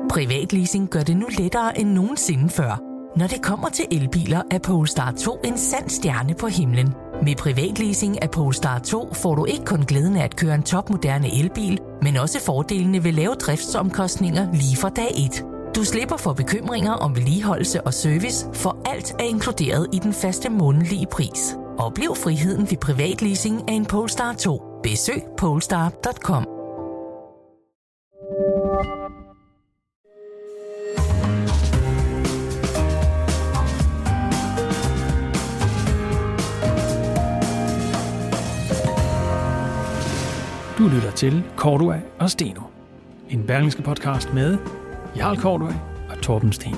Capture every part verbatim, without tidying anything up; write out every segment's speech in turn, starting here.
Privatleasing gør det nu lettere end nogensinde før. Når det kommer til elbiler, er Polestar to en sand stjerne på himlen. Med privatleasing af Polestar to får du ikke kun glæden af at køre en topmoderne elbil, men også fordelene ved lave driftsomkostninger lige fra dag et. Du slipper for bekymringer om vedligeholdelse og service, for alt er inkluderet i den faste månedlige pris. Oplev friheden ved privatleasing af en Polestar to. Besøg polestar punktum com. Du lytter til Cordua og Steno. En Berlingske podcast med Jarl Cordua og Torben Steno.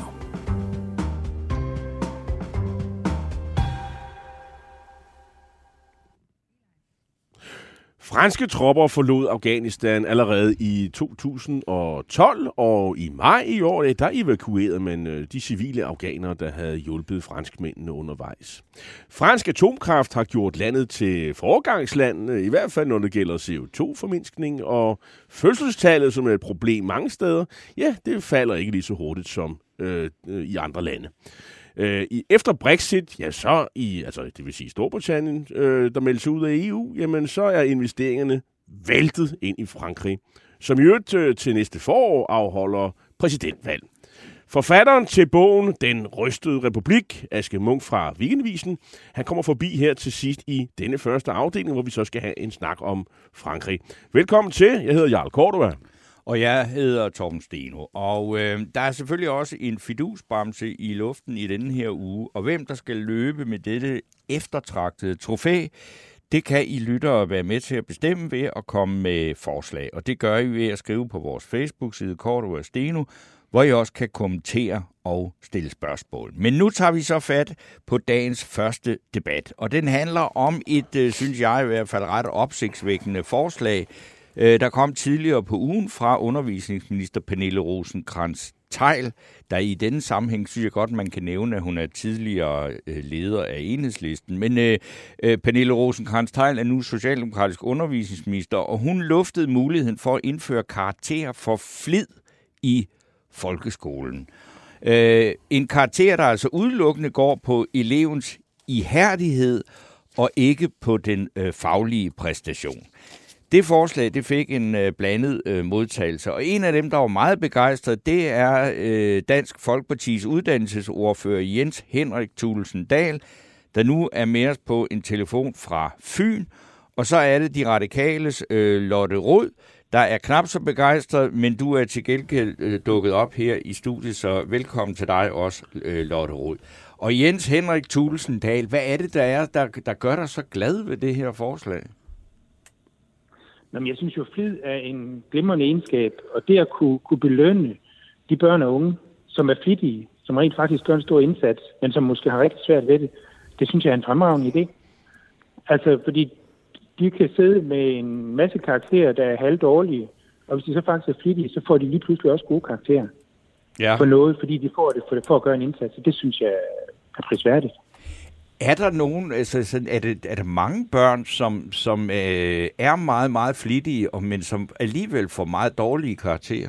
Franske tropper forlod Afghanistan allerede i to tusind og tolv, og i maj i år, der evakuerede man de civile afghanere, der havde hjulpet franskmændene undervejs. Fransk atomkraft har gjort landet til foregangsland, i hvert fald når det gælder C O to formindskning, og fødselstallet, som er et problem mange steder, ja, det falder ikke lige så hurtigt som øh, i andre lande. Øh, efter Brexit, ja så i, altså det vil sige Storbritannien, øh, der melder sig ud af E U, jamen så er investeringerne væltet ind i Frankrig, som i øvrigt øh, til næste forår afholder præsidentvalg. Forfatteren til bogen Den rystede republik, Aske Munk fra Weekendavisen, han kommer forbi her til sidst i denne første afdeling, hvor vi så skal have en snak om Frankrig. Velkommen til, jeg hedder Jarl Cordua. Og jeg hedder Torben Steno, og øh, der er selvfølgelig også en fidusbremse i luften i denne her uge, og hvem der skal løbe med dette eftertragtede trofæ, det kan I lyttere være med til at bestemme ved at komme med forslag, og det gør I ved at skrive på vores Facebook-side Cordua og Steno, hvor I også kan kommentere og stille spørgsmål. Men nu tager vi så fat på dagens første debat, og den handler om et, øh, synes jeg i hvert fald, ret opsigtsvækkende forslag, der kom tidligere på ugen fra undervisningsminister Pernille Rosenkrantz-Theil, der i denne sammenhæng synes jeg godt, man kan nævne, at hun er tidligere leder af Enhedslisten. Men øh, Pernille Rosenkrantz-Theil er nu socialdemokratisk undervisningsminister, og hun luftede muligheden for at indføre karakterer for flid i folkeskolen. Øh, en karakter, der altså udelukkende går på elevens ihærdighed og ikke på den øh, faglige præstation. Det forslag, det fik en øh, blandet øh, modtagelse, og en af dem, der var meget begejstret, det er øh, Dansk Folkepartis uddannelsesordfører Jens Henrik Thulesen Dahl, der nu er med os på en telefon fra Fyn, og så er det de radikales øh, Lotte Rod, der er knap så begejstret, men du er til gengæld øh, dukket op her i studiet, så velkommen til dig også, øh, Lotte Rod. Og Jens Henrik Thulesen Dahl, hvad er det, der er, der, der gør dig så glad ved det her forslag? Jamen, jeg synes jo, flid er en glimrende egenskab, og det at kunne, kunne belønne de børn og unge, som er flittige, som rent faktisk gør en stor indsats, men som måske har rigtig svært ved det, det synes jeg er en fremragende idé. Altså, fordi de kan sidde med en masse karakterer, der er halvdårlige, og hvis de så faktisk er flittige, så får de lige pludselig også gode karakterer ja. for noget, fordi de får det for, for at gøre en indsats, og det synes jeg er prisværdigt. Er der nogen, altså, er, det, er der mange børn, som, som øh, er meget, meget flittige, og, men som alligevel får meget dårlige karakterer?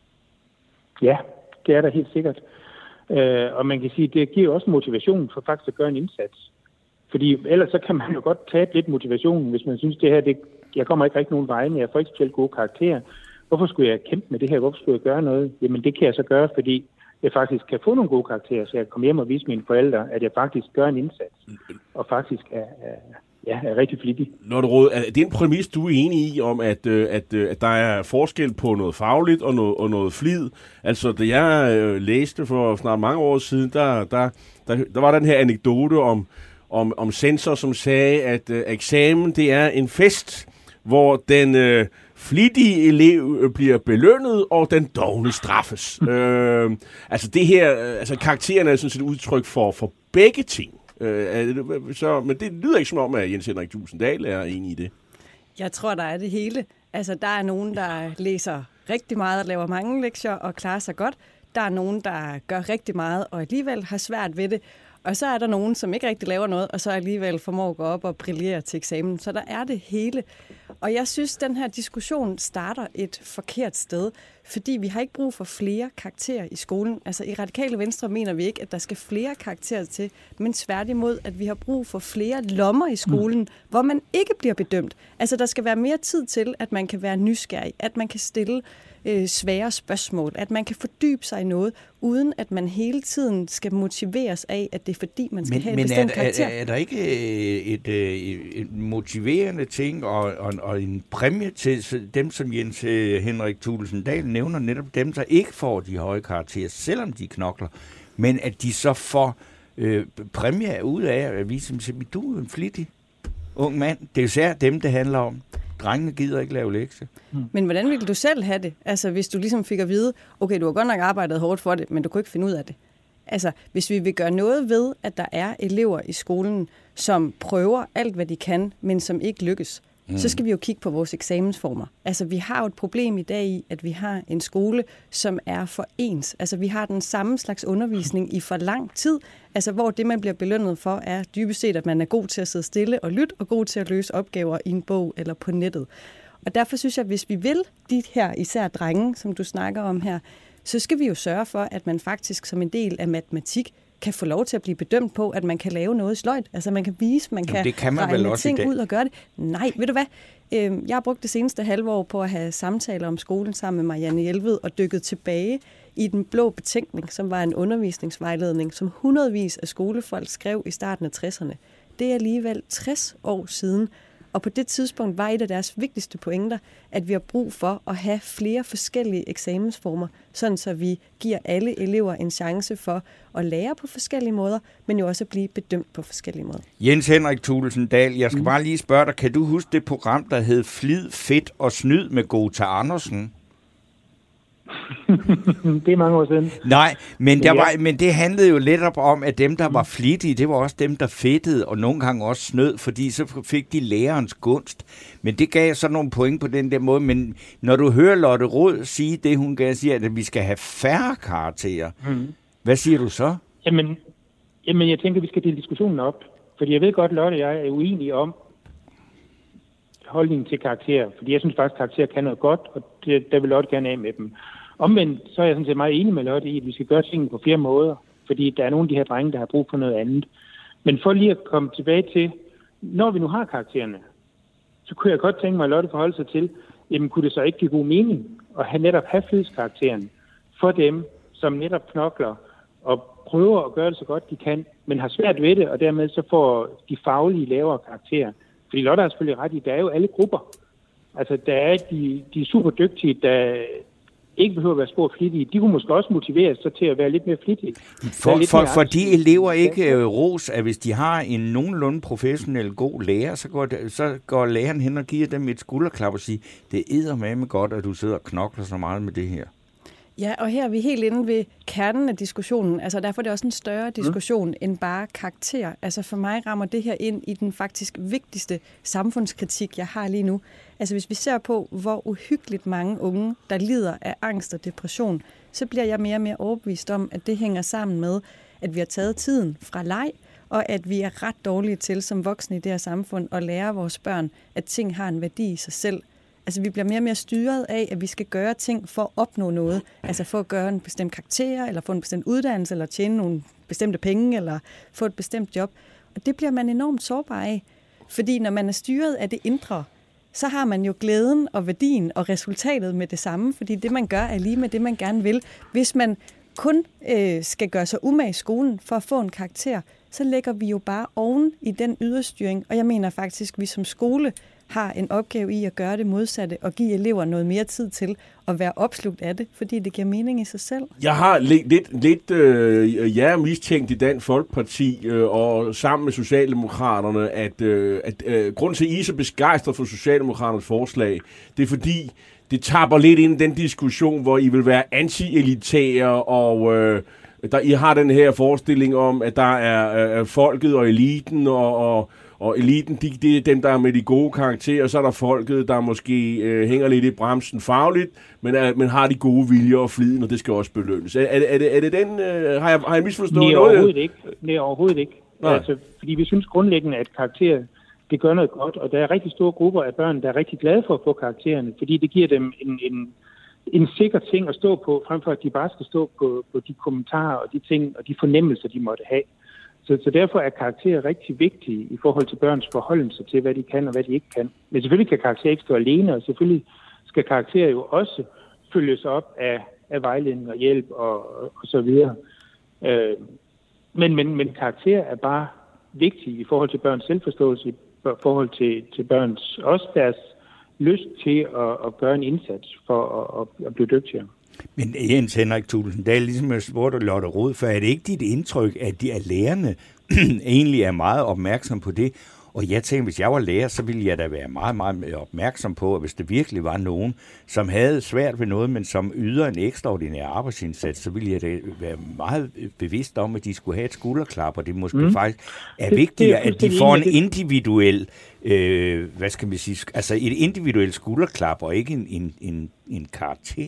Ja, det er der helt sikkert. Øh, og man kan sige, det giver også motivation for faktisk at gøre en indsats. Fordi ellers så kan man jo godt tabe lidt motivationen, hvis man synes, det her, det, jeg kommer ikke rigtig nogen vegne, jeg får ikke specielt gode karakterer. Hvorfor skulle jeg kæmpe med det her? Hvorfor skulle jeg gøre noget? Jamen det kan jeg så gøre, fordi jeg faktisk kan få nogle gode karakterer, så jeg kan komme hjem og vise mine forældre, at jeg faktisk gør en indsats, og faktisk er, er, ja, er rigtig flittig. Lotte Rod, er det en præmis, du er enig i, om at, at, at der er forskel på noget fagligt og noget, og noget flid? Altså, da jeg øh, læste for snart mange år siden, der, der, der, der var den her anekdote om, om, om censor, som sagde, at øh, eksamen det er en fest, hvor den øh, flittige elev bliver belønnet, og den dovne straffes. øh, altså det her, altså karaktererne er sådan set et udtryk for, for begge ting. Øh, så, men det lyder ikke som om, at Jens Henrik Thulesen Dahl er enig i det. Jeg tror, der er det hele. Altså der er nogen, der læser rigtig meget og laver mange lektier og klarer sig godt. Der er nogen, der gør rigtig meget og alligevel har svært ved det. Og så er der nogen, som ikke rigtig laver noget, og så alligevel formår at gå op og brillere til eksamen. Så der er det hele. Og jeg synes, den her diskussion starter et forkert sted, fordi vi har ikke brug for flere karakterer i skolen. Altså i Radikale Venstre mener vi ikke, at der skal flere karakterer til, men tværtimod, at vi har brug for flere lommer i skolen, mm. hvor man ikke bliver bedømt. Altså der skal være mere tid til, at man kan være nysgerrig, at man kan stille øh, svære spørgsmål, at man kan fordybe sig i noget, uden at man hele tiden skal motiveres af, at det er fordi, man skal men, have en men bestemt er, karakter. Men er, er der ikke et, et, et motiverende ting og, og, og en præmie til dem, som Jens Henrik Thulesen Dahl nævner, netop dem, der ikke får de høje karakterer, selvom de knokler, men at de så får øh, præmie ud af at vise dem, at du er en flittig ung mand. Det er jo særligt dem, det handler om. Drengene gider ikke lave lektier. Hmm. Men hvordan ville du selv have det? Altså, hvis du ligesom fik at vide, okay, du har godt nok arbejdet hårdt for det, men du kunne ikke finde ud af det. Altså, hvis vi vil gøre noget ved, at der er elever i skolen, som prøver alt, hvad de kan, men som ikke lykkes, mm. så skal vi jo kigge på vores eksamensformer. Altså, vi har jo et problem i dag i, at vi har en skole, som er for ens. Altså, vi har den samme slags undervisning i for lang tid, altså, hvor det, man bliver belønnet for, er dybest set, at man er god til at sidde stille og lytte, og god til at løse opgaver i en bog eller på nettet. Og derfor synes jeg, at hvis vi vil de her, især drenge, som du snakker om her, så skal vi jo sørge for, at man faktisk som en del af matematik kan få lov til at blive bedømt på, at man kan lave noget sløjt. Altså man kan vise, man kan, kan man regne ting ud og gøre det. Nej, ved du hvad? Jeg har brugt det seneste halve år på at have samtaler om skolen sammen med Marianne Jelved og dykket tilbage i den blå betænkning, som var en undervisningsvejledning, som hundredvis af skolefolk skrev i starten af tresserne. Det er alligevel tres år siden. Og på det tidspunkt var et af deres vigtigste pointer, at vi har brug for at have flere forskellige eksamensformer, sådan så vi giver alle elever en chance for at lære på forskellige måder, men jo også at blive bedømt på forskellige måder. Jens Henrik Thulesen Dahl, jeg skal mm. bare lige spørge dig, kan du huske det program, der hed Flid, Fedt og Snyd med Gota Andersen? Det er mange år siden. Nej, men, der var, men det handlede jo lidt op om, at dem, der var flittige, det var også dem, der fedtede, og nogle gange også snød, fordi så fik de lærerens gunst. Men det gav så nogle point på den der måde. Men når du hører Lotte Rod sige det, hun gav, siger, at vi skal have færre karakterer, mm. hvad siger du så? Jamen, jamen, jeg tænker, vi skal dele diskussionen op. Fordi jeg ved godt, Lotte og jeg er uenige om holdningen til karakterer. Fordi jeg synes faktisk, at karakterer kan noget godt, og det, der vil Lotte gerne af med dem. Omvendt, så er jeg sådan set meget enig med Lotte i, at vi skal gøre tingene på flere måder, fordi der er nogle af de her drenge, der har brug for noget andet. Men for lige at komme tilbage til, når vi nu har karaktererne, så kunne jeg godt tænke mig, at Lotte forholde sig til, jamen kunne det så ikke give god mening at have netop have flidskarakteren for dem, som netop knokler og prøver at gøre det så godt de kan, men har svært ved det, og dermed så får de faglige lavere karakterer. Fordi Lotte har selvfølgelig ret i, der er jo alle grupper. Altså der er de, de super dygtige, der ikke behøver at være spor flittige. De kunne måske også motiveres så til at være lidt mere flittige. For, for, for de elever ikke uh, ros, at hvis de har en nogenlunde professionel god lærer, så går, det, så går læreren hen og giver dem et skulderklap og siger, det er eddermame godt, at du sidder og knokler så meget med det her. Ja, og her er vi helt inde ved kernen af diskussionen. Altså derfor er det også en større diskussion mm. end bare karakter. Altså for mig rammer det her ind i den faktisk vigtigste samfundskritik, jeg har lige nu. Altså hvis vi ser på, hvor uhyggeligt mange unge, der lider af angst og depression, så bliver jeg mere og mere overbevist om, at det hænger sammen med, at vi har taget tiden fra leg, og at vi er ret dårlige til som voksne i det her samfund at lære vores børn, at ting har en værdi i sig selv. Altså, vi bliver mere og mere styret af, at vi skal gøre ting for at opnå noget. Altså for at gøre en bestemt karakter, eller få en bestemt uddannelse, eller tjene nogle bestemte penge, eller få et bestemt job. Og det bliver man enormt sårbar af. Fordi når man er styret af det indre, så har man jo glæden og værdien og resultatet med det samme. Fordi det, man gør, er lige med det, man gerne vil. Hvis man kun øh, skal gøre sig umage i skolen for at få en karakter, så lægger vi jo bare oven i den yderstyring. Og jeg mener faktisk, at vi som skole har en opgave i at gøre det modsatte og give elever noget mere tid til at være opslugt af det, fordi det giver mening i sig selv. Jeg har lidt, lidt, lidt øh, jeg er mistænkt i Dansk Folkeparti øh, og sammen med Socialdemokraterne, at, øh, at øh, grund til, at I er så begejstret for Socialdemokraternes forslag, det er fordi, det tapper lidt ind i den diskussion, hvor I vil være anti-elitære, og øh, der, I har den her forestilling om, at der er øh, folket og eliten, og, og Og eliten, de, det er dem, der er med de gode karakterer, og så er der folket, der måske øh, hænger lidt i bremsen fagligt, men, er, men har de gode viljer og fliden, og det skal også belønnes. Er, er, er, det, er det den, øh, har, jeg, har jeg misforstået Nej, noget? Overhovedet ikke. Nej, overhovedet ikke. Altså, fordi vi synes grundlæggende, at karakterer det gør noget godt, og der er rigtig store grupper af børn, der er rigtig glade for at få karaktererne, fordi det giver dem en, en, en sikker ting at stå på, frem for at de bare skal stå på, på de kommentarer og de ting og de fornemmelser, de måtte have. Så, så derfor er karakterer rigtig vigtige i forhold til børns forholdelse til, hvad de kan og hvad de ikke kan. Men selvfølgelig kan karakterer ikke stå alene, og selvfølgelig skal karakterer jo også følges op af, af vejledning og hjælp og, og, og så videre. Øh, men, men, men karakterer er bare vigtige i forhold til børns selvforståelse, i forhold til, til børns også deres lyst til at, at gøre en indsats for at, at, at blive dygtigere. Men Jens Henrik Thulesen, ligesom jeg spurgte Lotte Rod, for er det ikke dit indtryk, at de at lærerne egentlig er meget opmærksom på det? Og jeg tænkte, hvis jeg var lærer, så ville jeg da være meget, meget opmærksom på, at hvis det virkelig var nogen, som havde svært ved noget, men som yder en ekstraordinær arbejdsindsats, så ville jeg da være meget bevidst om, at de skulle have et skulderklap, og det måske mm. faktisk er det, vigtigere, det er at de får en individuel, øh, hvad skal man sige, altså et individuelt skulderklap, og ikke en, en, en, en karakter.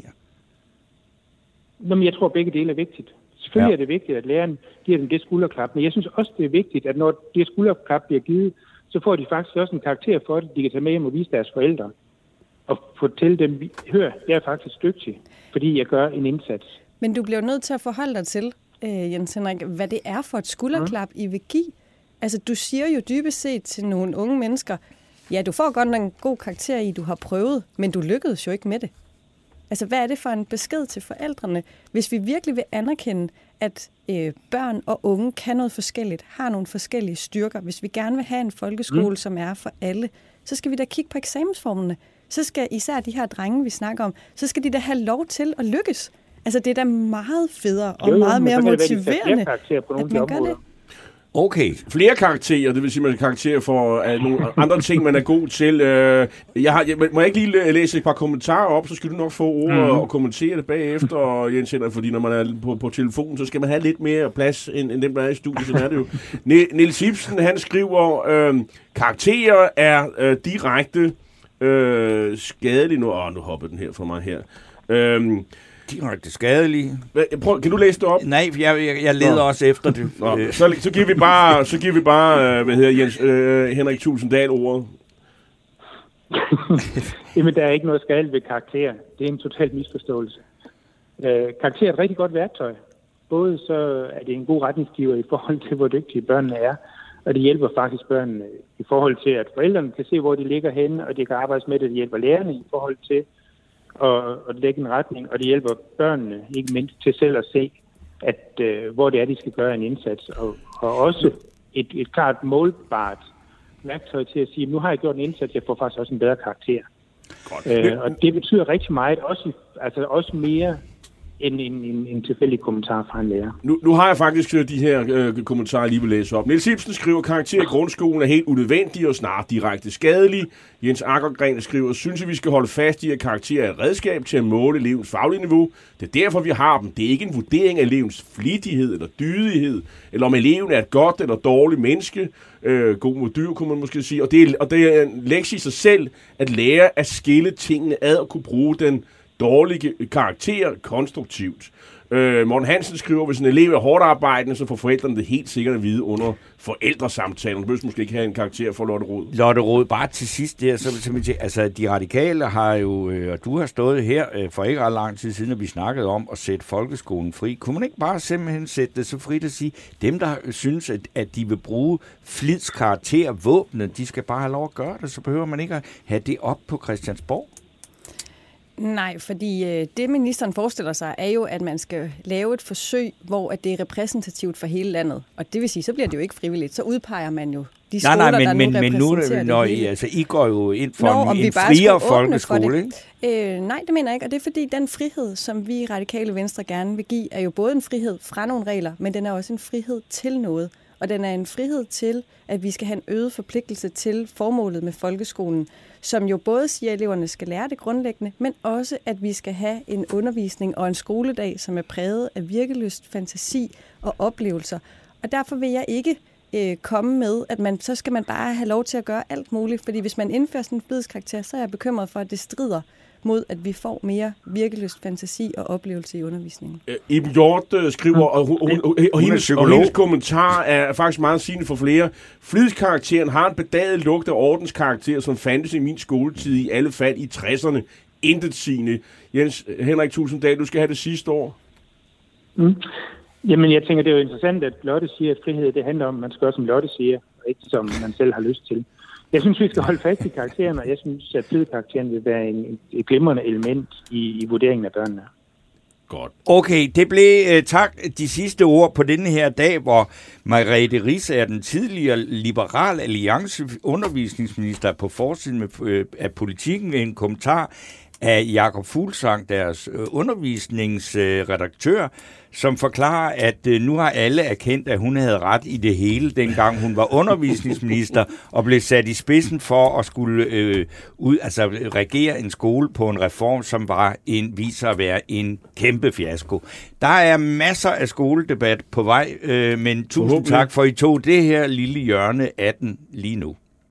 Jamen, jeg tror, begge dele er vigtigt. Selvfølgelig ja. er det vigtigt, at læreren giver dem det skulderklap, men jeg synes også, det er vigtigt, at når det skulderklap bliver givet, så får de faktisk også en karakter for det, de kan tage med hjem og vise deres forældre. Og fortælle dem, hør, jeg er faktisk dygtig, fordi jeg gør en indsats. Men du bliver nødt til at forholde dig til, øh, Jens Henrik, hvad det er for et skulderklap, I vil give. Altså, du siger jo dybest set til nogle unge mennesker, ja, du får godt nok en god karakter i, du har prøvet, men du lykkedes jo ikke med det. Altså, hvad er det for en besked til forældrene, hvis vi virkelig vil anerkende, at øh, børn og unge kan noget forskelligt, har nogle forskellige styrker. Hvis vi gerne vil have en folkeskole, mm. som er for alle, så skal vi da kigge på eksamensformerne. Så skal især de her drenge, vi snakker om, så skal de da have lov til at lykkes. Altså, det er da meget federe og jo, meget mere motiverende, at man gør det. Okay, flere karakterer, det vil sige, at man karakterer for uh, nogle andre ting, man er god til. Uh, jeg har, jeg, må jeg ikke lige læse et par kommentarer op, så skal du nok få ord mm. og kommentere det bagefter, Jens Henrik, fordi når man er på, på telefonen, så skal man have lidt mere plads, end, end dem, der er i studiet. Sådan er det jo. Niels Ibsen, han skriver, uh, karakterer er uh, direkte uh, skadelige. Nu, åh, nu hoppede den her for mig her. Uh, Direkte skadelige. Prøv, kan du læse det op? Nej, jeg, jeg, jeg leder Nå. også efter det. Nå, så, så giver vi bare, så giver vi bare hvad hedder Jens øh, Henrik Thulesen Dahl ordet. Jamen, der er ikke noget skadeligt ved karakter. Det er en total misforståelse. Øh, karakter er et rigtig godt værktøj. Både så er det en god retningsgiver i forhold til, hvor dygtige børnene er, og det hjælper faktisk børnene i forhold til, at forældrene kan se, hvor de ligger henne, og de kan arbejde med det. Det hjælper lærerne i forhold til og, og lægge en retning, og det hjælper børnene ikke mindst til selv at se, at øh, hvor det er, de skal gøre en indsats, og, og også et, et klart målbart værktøj til at sige, nu har jeg gjort en indsats, jeg får faktisk også en bedre karakter. Øh, og det betyder rigtig meget, også, altså også mere end en, en, en tilfældig kommentar fra en lærer. Nu, nu har jeg faktisk de her øh, kommentarer lige vil læse op. Niels Ibsen skriver, karakter i grundskolen er helt unødvendige og snart direkte skadelige. Jens Akkergren skriver, synes at vi skal holde fast i, at karakter er et redskab til at måle elevens faglige niveau. Det er derfor, vi har dem. Det er ikke en vurdering af elevens flittighed eller dydighed, eller om eleven er et godt eller dårligt menneske. Øh, god mod dyr, kunne man måske sige. Og det, er, og det er en lektie i sig selv, at lære at skille tingene ad og kunne bruge den dårlige karakter konstruktivt. Øh, Morten Hansen skriver, hvis en elev er hårdt arbejdende, så får forældrene det helt sikkert at vide under forældresamtalen. Du behøver måske ikke have en karakter for Lotte Rod. Lotte Rod, bare til sidst der, så, så altså de radikale har jo, øh, og du har stået her øh, for ikke ret lang tid siden, at vi snakkede om at sætte folkeskolen fri. Kunne man ikke bare simpelthen sætte det så frit at sige, dem der synes, at, at de vil bruge flidskarakter, våbnet, de skal bare have lov at gøre det, så behøver man ikke at have det op på Christiansborg? Nej, fordi øh, det ministeren forestiller sig, er jo, at man skal lave et forsøg, hvor at det er repræsentativt for hele landet. Og det vil sige, så bliver det jo ikke frivilligt. Så udpeger man jo de skoler, nej, nej, men, der men, nu repræsenterer men nu, når det I, hele. Altså, I går jo ind for Nå, en, en friere folkeskole, ikke? Øh, nej, det mener jeg ikke. Og det er fordi, den frihed, som vi i Radikale Venstre gerne vil give, er jo både en frihed fra nogle regler, men den er også en frihed til noget. Og den er en frihed til, at vi skal have en øget forpligtelse til formålet med folkeskolen, som jo både siger, at eleverne skal lære det grundlæggende, men også, at vi skal have en undervisning og en skoledag, som er præget af virkelyst, fantasi og oplevelser. Og derfor vil jeg ikke øh, komme med, at man, så skal man bare have lov til at gøre alt muligt, fordi hvis man indfører sådan en flidskarakter, så er jeg bekymret for, at det strider mod, at vi får mere virkelyst, fantasi og oplevelse i undervisningen. Øh, Iben Hjort øh, skriver, og, hun, hun, og, og, hendes, og hendes kommentar er faktisk meget sigende for flere. Flidskarakteren har en bedaget lugt af ordenskarakter, som fandtes i min skoletid, i alle fald i tresserne. Intet sigende. Jens Henrik Tulsendal, du skal have det sidste år. Mm. Jamen, jeg tænker, det er jo interessant, at Lotte siger, at frihed, det handler om, at man skal gøre, som Lotte siger, og ikke som man selv har lyst til. Jeg synes, vi skal holde fast i karakteren, og jeg synes, at flidkarakteren vil være en, et glimrende element i, i vurderingen af børnene. Godt. Okay, det blev uh, tak de sidste ord på denne her dag, hvor Merete Riisager er den tidligere Liberal Alliance undervisningsminister på forsiden med, uh, af Politikken ved en kommentar af Jakob Fuglsang, deres uh, undervisningsredaktør, uh, som forklarer, at uh, nu har alle erkendt, at hun havde ret i det hele, dengang hun var undervisningsminister og blev sat i spidsen for at skulle øh, ud, altså, regere en skole på en reform, som var en, viser at være en kæmpe fiasko. Der er masser af skoledebat på vej, øh, men tusind tak for, I tog det her lille hjørne af den lige nu.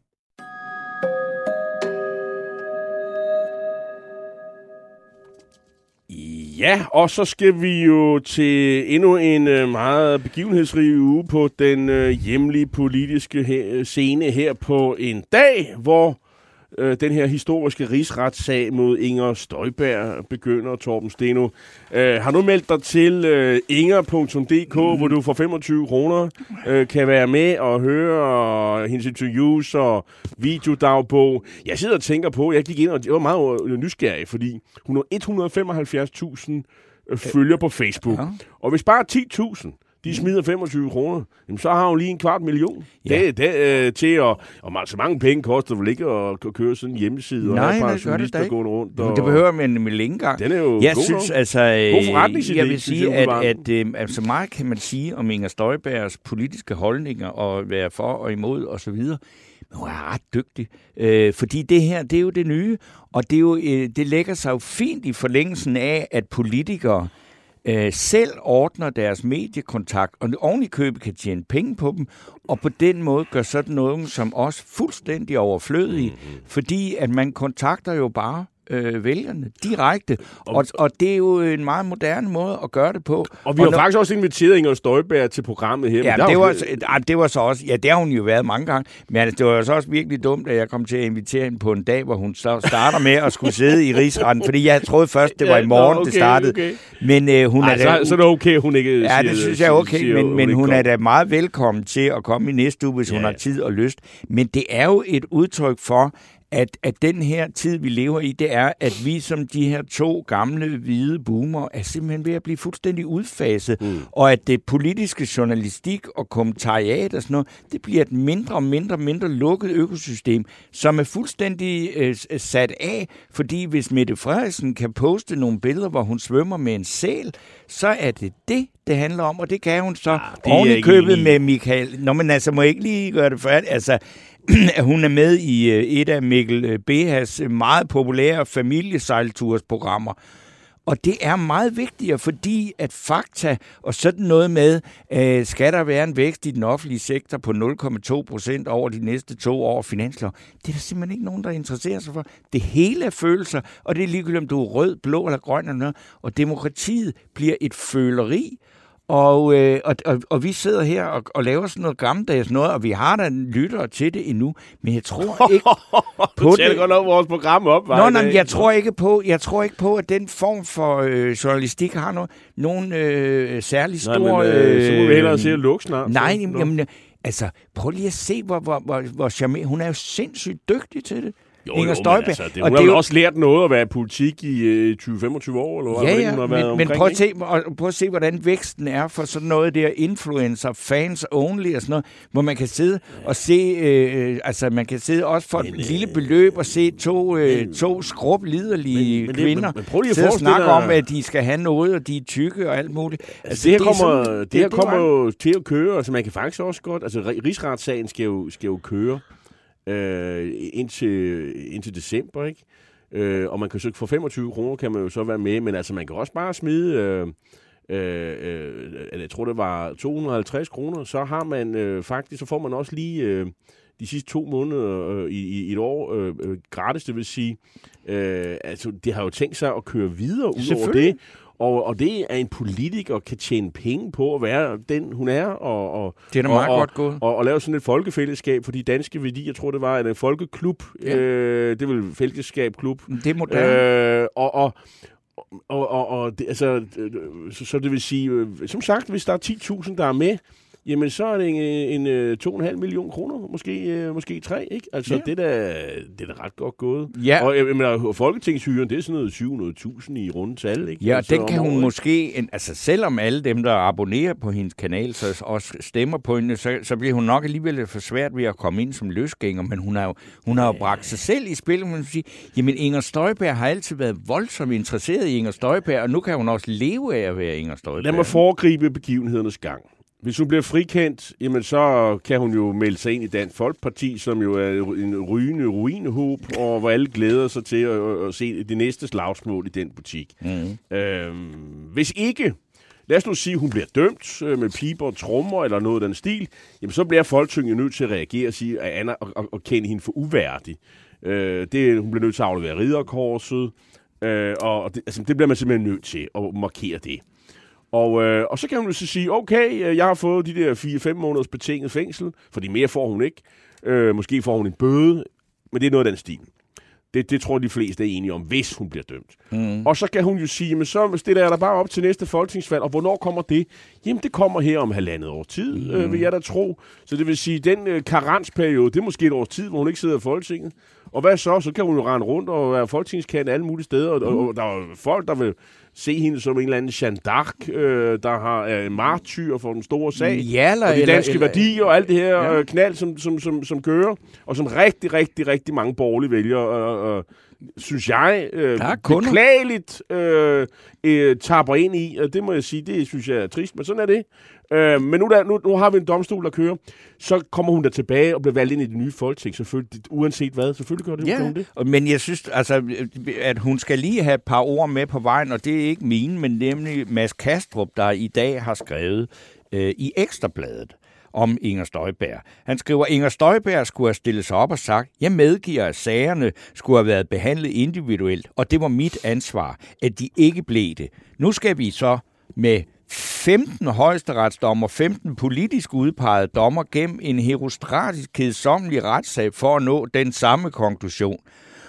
Ja, og så skal vi jo til endnu en øh, meget begivenhedsrig uge på den øh, hjemlige politiske he- scene her på en dag, hvor øh, den her historiske rigsretssag mod Inger Støjberg begynder. Torben Steno, øh, har du meldt dig til øh, inger punktum d k, mm. hvor du for femogtyve kroner øh, kan være med og høre hendes interviews og videodagbog. Jeg sidder og tænker på, jeg gik ind og jeg var meget nysgerrig, fordi hun har et hundrede og femoghalvfjerds tusind øh, følger på Facebook. Ja. Og hvis bare ti tusind de smider femogtyve kroner, jamen så har hun lige en kvart million. Ja. Det, det øh, til at, og så mange penge koster vel ikke at køre sådan en hjemmeside. Nej, og have det gør det da ikke. Rundt og... Det behøver man med ikke engang. Den er jo jeg god synes, nok. altså, god jeg vil sige, at, at øh, altså meget kan man sige om Inger Støjbergs politiske holdninger og være for og imod og så videre. Men hun er ret dygtig, øh, fordi det her, det er jo det nye, og det, er jo, øh, det lægger sig jo fint i forlængelsen af, at politikere øh, selv ordner deres mediekontakt, og oven i købet kan tjene penge på dem, og på den måde gør sådan noget som også fuldstændig overflødige, mm-hmm. fordi at man kontakter jo bare øh, vælgerne direkte, og, og det er jo en meget moderne måde at gøre det på. Og vi har og faktisk når... også inviteret Inger Støjberg til programmet her. Ja, det, det, var, også, det var så også, ja, det har hun jo været mange gange, men det var så også virkelig dumt, at jeg kom til at invitere hende på en dag, hvor hun så starter med at skulle sidde i rigsretten, fordi jeg troede først, det var i morgen, ja, okay, det startede. Okay. Men øh, hun Ej, er så, da, så er det okay, hun ikke ja, siger, det synes jeg er okay, siger, men, hun, men hun, hun er da kom. meget velkommen til at komme i næste uge, hvis ja. hun har tid og lyst. Men det er jo et udtryk for, At, at den her tid, vi lever i, det er, at vi som de her to gamle, hvide boomer, er simpelthen ved at blive fuldstændig udfaset. Mm. Og at det politiske journalistik og kommentariat og sådan noget, det bliver et mindre, mindre, mindre lukket økosystem, som er fuldstændig øh, sat af. Fordi hvis Mette Frederiksen kan poste nogle billeder, hvor hun svømmer med en sæl, så er det det, det handler om. Og det kan hun så ja, oven i købet med Michael. Nå, men altså, må jeg ikke lige gøre det færdigt? Altså, at hun er med i et af Mikkel Behas meget populære familiesejltursprogrammer. Og det er meget vigtigere, fordi at fakta og sådan noget med, øh, skal der være en vækst i den offentlige sektor på nul komma to procent over de næste to år finanslov, det er der simpelthen ikke nogen, der interesserer sig for. Det hele er følelser, og det er ligegyldigt, om du er rød, blå eller grøn eller noget. Og demokratiet bliver et føleri. Og, øh, og, og, og vi sidder her og, og laver sådan noget gammeldags noget, og vi har da lyttere til det endnu, men jeg tror ikke på det. Du godt nok vores program op. Nå, nej, jeg tror ikke på, jeg tror ikke på, at den form for øh, journalistik har no, nogen øh, særlig stor... Nej, men øh, så må vi hellere se at lukke snart. Nej, så, jamen, altså, prøv lige at se, hvor, hvor, hvor, hvor charmerende. Hun er jo sindssygt dygtig til det. Jo, Inger Støjberg. Altså, det, hun har jo også lært noget at være i politik i øh, tyve til femogtyve år, eller hvad? Ja, ja, hun har men, været men omkring, prøv, at se, prøv at se, hvordan væksten er for sådan noget der influencer, fans only og sådan noget, hvor man kan sidde og se, øh, altså man kan sidde også for men, et lille beløb og se to, øh, men, to skrub-liderlige men, men, kvinder men, men sidde og snakke der... om, at de skal have noget, og de er tykke og alt muligt. Altså, altså det her det kommer, sådan, det, det her det kommer jo til at køre, altså man kan faktisk også godt, altså rigsretssagen skal jo, skal jo køre, Øh, indtil, indtil december, ikke? Øh, og man kan søge for femogtyve kroner, kan man jo så være med, men altså man kan også bare smide, øh, øh, øh, jeg tror det var to hundrede og halvtreds kroner, så har man øh, faktisk, så får man også lige øh, de sidste to måneder øh, i, i et år øh, øh, gratis, det vil sige. Øh, altså, det har jo tænkt sig at køre videre ud over det. Og, og det er en politiker, kan tjene penge på at være den, hun er. Og, og, det er da meget og, godt gået. Og, og, og lave sådan et folkefællesskab for de danske værdier. Jeg tror, det var en folkeklub. Ja. Øh, det er vel fællesskabsklub. Det er moderne. Øh, og... og Og, og, og det, altså, så, så det vil sige, øh, som sagt, hvis der er ti tusind, der er med, jamen så er det en, en, en to komma fem millioner kroner, måske, øh, måske tre, ikke? Altså, ja. det, er da, det er da ret godt gået. Ja. Og jeg mener, folketingshyren, det er sådan noget syv hundrede tusind i runde tal, ikke? Ja, altså, den kan hun året. måske, en, altså selvom alle dem, der abonnerer på hendes kanal, så også stemmer på hende, så, så bliver hun nok alligevel for svært ved at komme ind som løsgænger, men hun har jo, hun har jo bragt sig selv i spil, man sige, jamen Inger Støjberg har altid været voldsomt interesseret i Inger Støjberg, og nu kan hun også leve af at være Inger Støjberg. Lad mig foregribe begivenhedernes gang. Hvis hun bliver frikendt, jamen så kan hun jo melde sig ind i Dansk Folkeparti, som jo er en rygende ruinehåb, og hvor alle glæder sig til at, at se det næste slagsmål i den butik. Mm. Øhm, hvis ikke, lad os nu sige, at hun bliver dømt med piber og trommer eller noget af den stil, jamen så bliver Folketinget nødt til at reagere og sige, at Anna og, og, og kende hende for uværdig. Øh, det, hun bliver nødt til at aflevere ridderkorset, øh, og det, altså, det bliver man simpelthen nødt til at markere det. Og, øh, og så kan hun jo så sige, okay, jeg har fået de der fire fem måneders betinget fængsel, fordi mere får hun ikke. Øh, måske får hun en bøde, men det er noget af den stil. Det, det tror de fleste er enige om, hvis hun bliver dømt. Mm. Og så kan hun jo sige, men så stiller jeg da bare op til næste folketingsvalg, og hvornår kommer det? Jamen, det kommer her om halvandet år tid, mm. øh, vil jeg da tro. Så det vil sige, den øh, karensperiode, det er måske et års tid, hvor hun ikke sidder i Folketinget. Og hvad så? Så kan hun jo rende rundt og være folketingskant alle mulige steder, og, mm. og der er folk, der vil se hende som en eller anden Jeanne d'Arc, øh, der har øh, martyr for den store sag, ja, eller, og de danske eller, værdier og alt det her ja. øh, knald, som, som, som, som kører, og som rigtig, rigtig, rigtig mange borgerlige vælgere, øh, øh, synes jeg, øh, beklageligt øh, øh, tapper ind i. Det må jeg sige, det synes jeg er trist, men sådan er det. Øh, men nu, der, nu, nu har vi en domstol, der kører. Så kommer hun der tilbage og bliver valgt ind i det nye folketing, selvfølgelig, uanset hvad. Selvfølgelig gør det, ja, hun det. Men jeg synes, altså, at hun skal lige have et par ord med på vejen, og det er ikke mine, men nemlig Mads Kastrup, der i dag har skrevet øh, i Ekstrabladet om Inger Støjberg. Han skriver, at Inger Støjberg skulle have stillet sig op og sagt, jeg medgiver, at sagerne skulle have været behandlet individuelt, og det var mit ansvar, at de ikke blev det. Nu skal vi så med femten højesteretsdommer, femten politisk udpegede dommer gennem en herostratisk kedsommelig retssag for at nå den samme konklusion.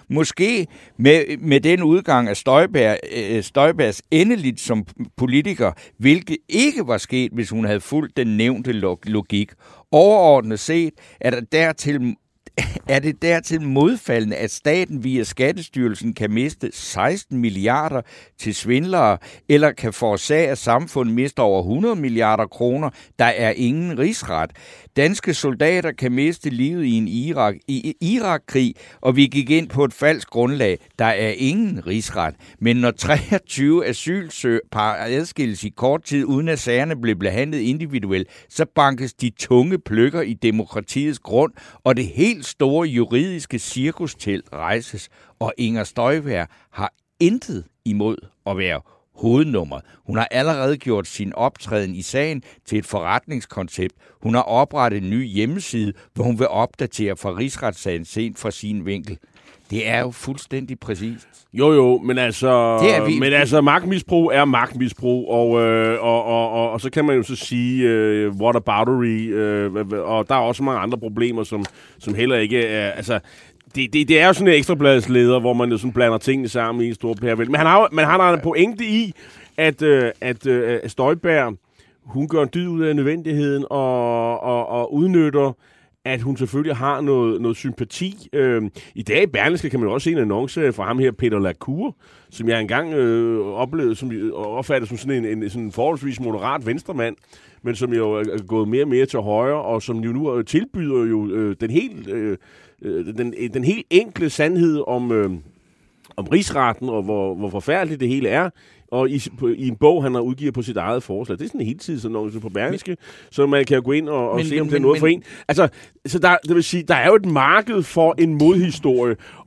Måske med, med den udgang af Støjberg, øh, Støjbergs endeligt som politiker, hvilket ikke var sket, hvis hun havde fulgt den nævnte logik. Overordnet set er der dertil er det dertil modfaldende, at staten via Skattestyrelsen kan miste seksten milliarder til svindlere, eller kan forårsage, at samfundet mister over hundrede milliarder kroner. Der er ingen rigsret. Danske soldater kan miste livet i en Irak, i Irak-krig, og vi gik ind på et falsk grundlag. Der er ingen rigsret. Men når treogtyve asylsøgere adskilles i kort tid, uden at sagerne blev behandlet individuelt, så bankes de tunge pløkker i demokratiets grund, og det helt store juridiske cirkustelt rejses, og Inger Støjberg har intet imod at være hovednummer. Hun har allerede gjort sin optræden i sagen til et forretningskoncept. Hun har oprettet en ny hjemmeside, hvor hun vil opdatere fra rigsretssagen sent fra sin vinkel. Det er jo fuldstændig præcist. Jo, jo, men altså, det er vi... men altså magtmisbrug er magtmisbrug, og, øh, og, og, og, og så kan man jo så sige, øh, whataboutery, øh, og der er også mange andre problemer, som, som heller ikke er, altså, det, det, det er jo sådan en ekstrabladsleder, hvor man jo sådan blander tingene sammen i en stor pærvel. Men han har, men han har en pointe i, at, øh, at øh, Støjberg, hun gør en dyd ud af nødvendigheden og, og, og udnytter, at hun selvfølgelig har noget, noget sympati. Øh, I dag i Berlingske kan man jo også se en annonce fra ham her, Peter Lacour, som jeg engang øh, oplevede, som opfattede som sådan en, en sådan forholdsvis moderat venstremand, men som jo er gået mere og mere til højre, og som jo nu tilbyder jo øh, den, helt, øh, den, den helt enkle sandhed om, øh, om rigsretten, og hvor, hvor forfærdeligt det hele er, og i, på, i en bog, han har udgivet på sit eget forslag. Det er sådan en heltidsannonce på Berlingske, så man kan gå ind og, og men, se, om men, det er noget men, for en. Altså, så der, det vil sige, der er jo et marked for en modhistorie, og,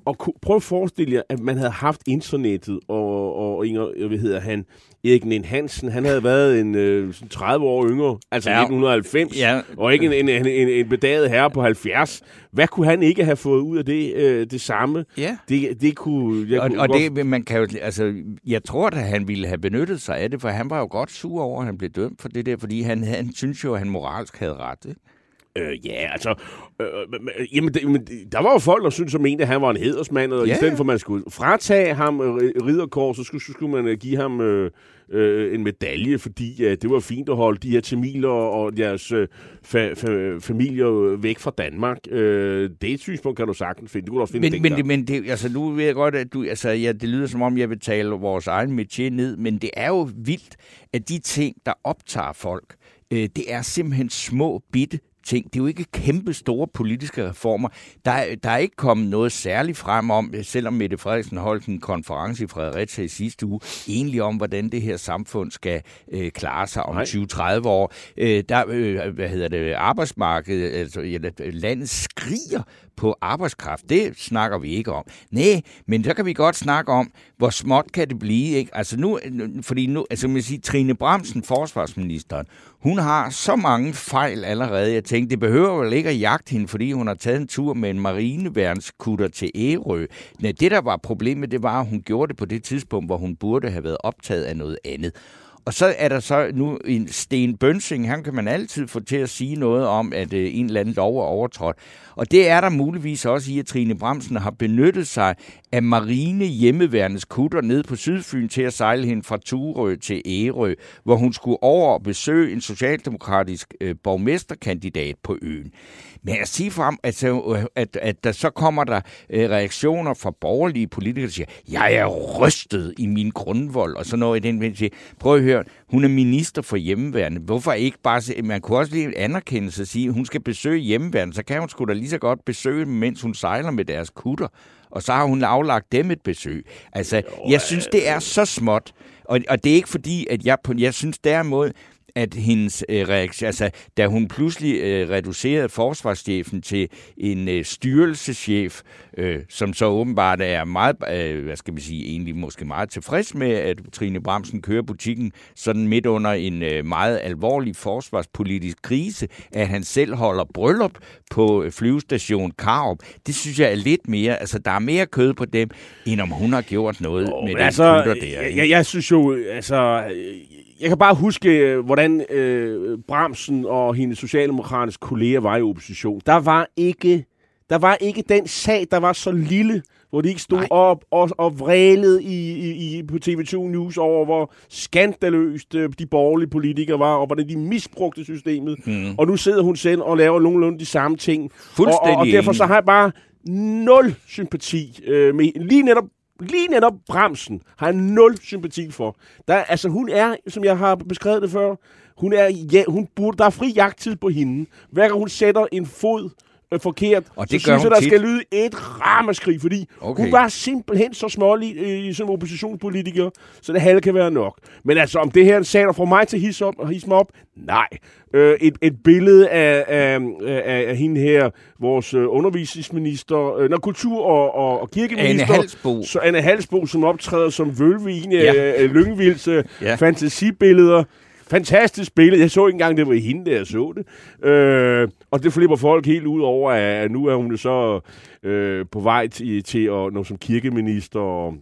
og prøv at forestille jer, at man havde haft internettet, og, og Inger, hvad hedder han, Erik Ninn Hansen, han havde været en øh, tredive år yngre, altså ja. nitten halvfems, ja. og ikke en, en, en, en bedaget herre på halvfjerds. Hvad kunne han ikke have fået ud af det, øh, det samme? Ja. Det, det kunne... Jeg og kunne og godt... det, man kan jo, altså, jeg tror, at han ville have benyttet sig af det, for han var jo godt sur over, at han blev dømt for det der, fordi han, han synes jo, at han moralsk havde ret, ikke? Øh, ja, altså, øh, øh, jamen, det, men, der var jo folk, der syntes, som mente, at han var en hædersmand, og ja. i stedet for, at man skulle fratage ham øh, ridderkors, så skulle, så skulle man give ham øh, øh, en medalje, fordi øh, det var fint at holde de her tamiler og deres øh, fa- fa- familier væk fra Danmark. Øh, det er et synspunkt, kan du sagtens finde. Du kunne også finde men, men, det, men det, altså, nu ved jeg godt, at du, altså, ja, det lyder som om, jeg vil tale vores egen métier ned, men det er jo vildt, at de ting, der optager folk, øh, det er simpelthen små, bitte ting. Det er jo ikke kæmpe store politiske reformer. Der er, der er ikke kommet noget særligt frem om, selvom Mette Frederiksen holdt en konference i Fredericia i sidste uge, egentlig om, hvordan det her samfund skal øh, klare sig om tyve til tredive år. Øh, der, øh, hvad hedder det, arbejdsmarkedet, altså ja, landet skriger på arbejdskraft. Det snakker vi ikke om. Nej, men så kan vi godt snakke om, hvor småt kan det blive, ikke? Altså nu, fordi nu, altså man siger, Trine Bramsen, forsvarsministeren, hun har så mange fejl allerede. Jeg tænkte, det behøver vel ikke at jagte hende, fordi hun har taget en tur med en marineværnskutter til Ærø. Nej, det der var problemet, det var, at hun gjorde det på det tidspunkt, hvor hun burde have været optaget af noget andet. Og så er der så nu en Sten Bønsing, han kan man altid få til at sige noget om, at øh, en eller anden lov er overtrådt. Og det er der muligvis også i, at Trine Bramsen har benyttet sig af marine hjemmeværnets kutter ned på Sydfyn til at sejle hende fra Turø til Ærø, hvor hun skulle over og besøge en socialdemokratisk øh, borgmesterkandidat på øen. Men jeg siger frem, at, at, at der så kommer der øh, reaktioner fra borgerlige politikere, der siger, jeg er rystet i min grundvold, og så noget i den vej til, prøv at høre, hun er minister for hjemmeværnet. Hvorfor ikke bare se, man kunne også lige anerkende sig og sige, at hun skal besøge hjemmeværnet, så kan hun sgu da lige så godt besøge dem, mens hun sejler med deres kutter, og så har hun aflagt dem et besøg. Altså, jeg synes, det er så småt, og, og det er ikke fordi, at jeg, på, jeg synes derimod, at hendes øh, reaktion, altså da hun pludselig øh, reducerede forsvarschefen til en øh, styrelseschef, øh, som så åbenbart er meget, øh, hvad skal man sige, egentlig måske meget tilfreds med, at Trine Bramsen kører butikken sådan midt under en øh, meget alvorlig forsvarspolitisk krise, at han selv holder bryllup på flyvestation Karup. Det synes jeg er lidt mere, altså der er mere kød på dem, end om hun har gjort noget oh, med den altså, der. Jeg, jeg, jeg synes jo, altså... Jeg kan bare huske, hvordan øh, Bramsen og hendes socialdemokratiske kolleger var i opposition. Der var ikke, der var ikke den sag, der var så lille, hvor de ikke stod Nej. op og, og vrælede i, i, på T V to News over, hvor skandaløst øh, de borgerlige politikere var, og hvordan de misbrugte systemet. Hmm. Og nu sidder hun selv og laver nogenlunde de samme ting. Fuldstændig og, og, og derfor så har jeg bare nul sympati øh, med lige netop Lige netop Bramsen har jeg nul sympati for. Der, altså, hun er, som jeg har beskrevet det før, hun er, ja, hun burde, der er fri jagttid på hende. Hver gang hun sætter en fod øh, forkert, og det så synes jeg, der tit. skal lyde et ramaskrig, fordi okay. hun var simpelthen så smålig øh, som oppositionspolitiker, så det halve kan være nok. Men altså, om det her er en sag, der får mig til at hisse, op, hisse mig op? Nej. Øh, et, et billede af, af, af, af hende her, vores øh, undervisningsminister, øh, når kultur- og, og, og kirkeminister. Anne Halsbo. Så Anne Halsbo, som optræder som vølve i en ja. øh, Lyngvilds øh, ja. fantasibilleder. Fantastisk billede. Jeg så ikke engang, det var hende, der jeg så det. Øh, og det flipper folk helt ud over, at nu er hun så øh, på vej til, til at nå som kirkeminister og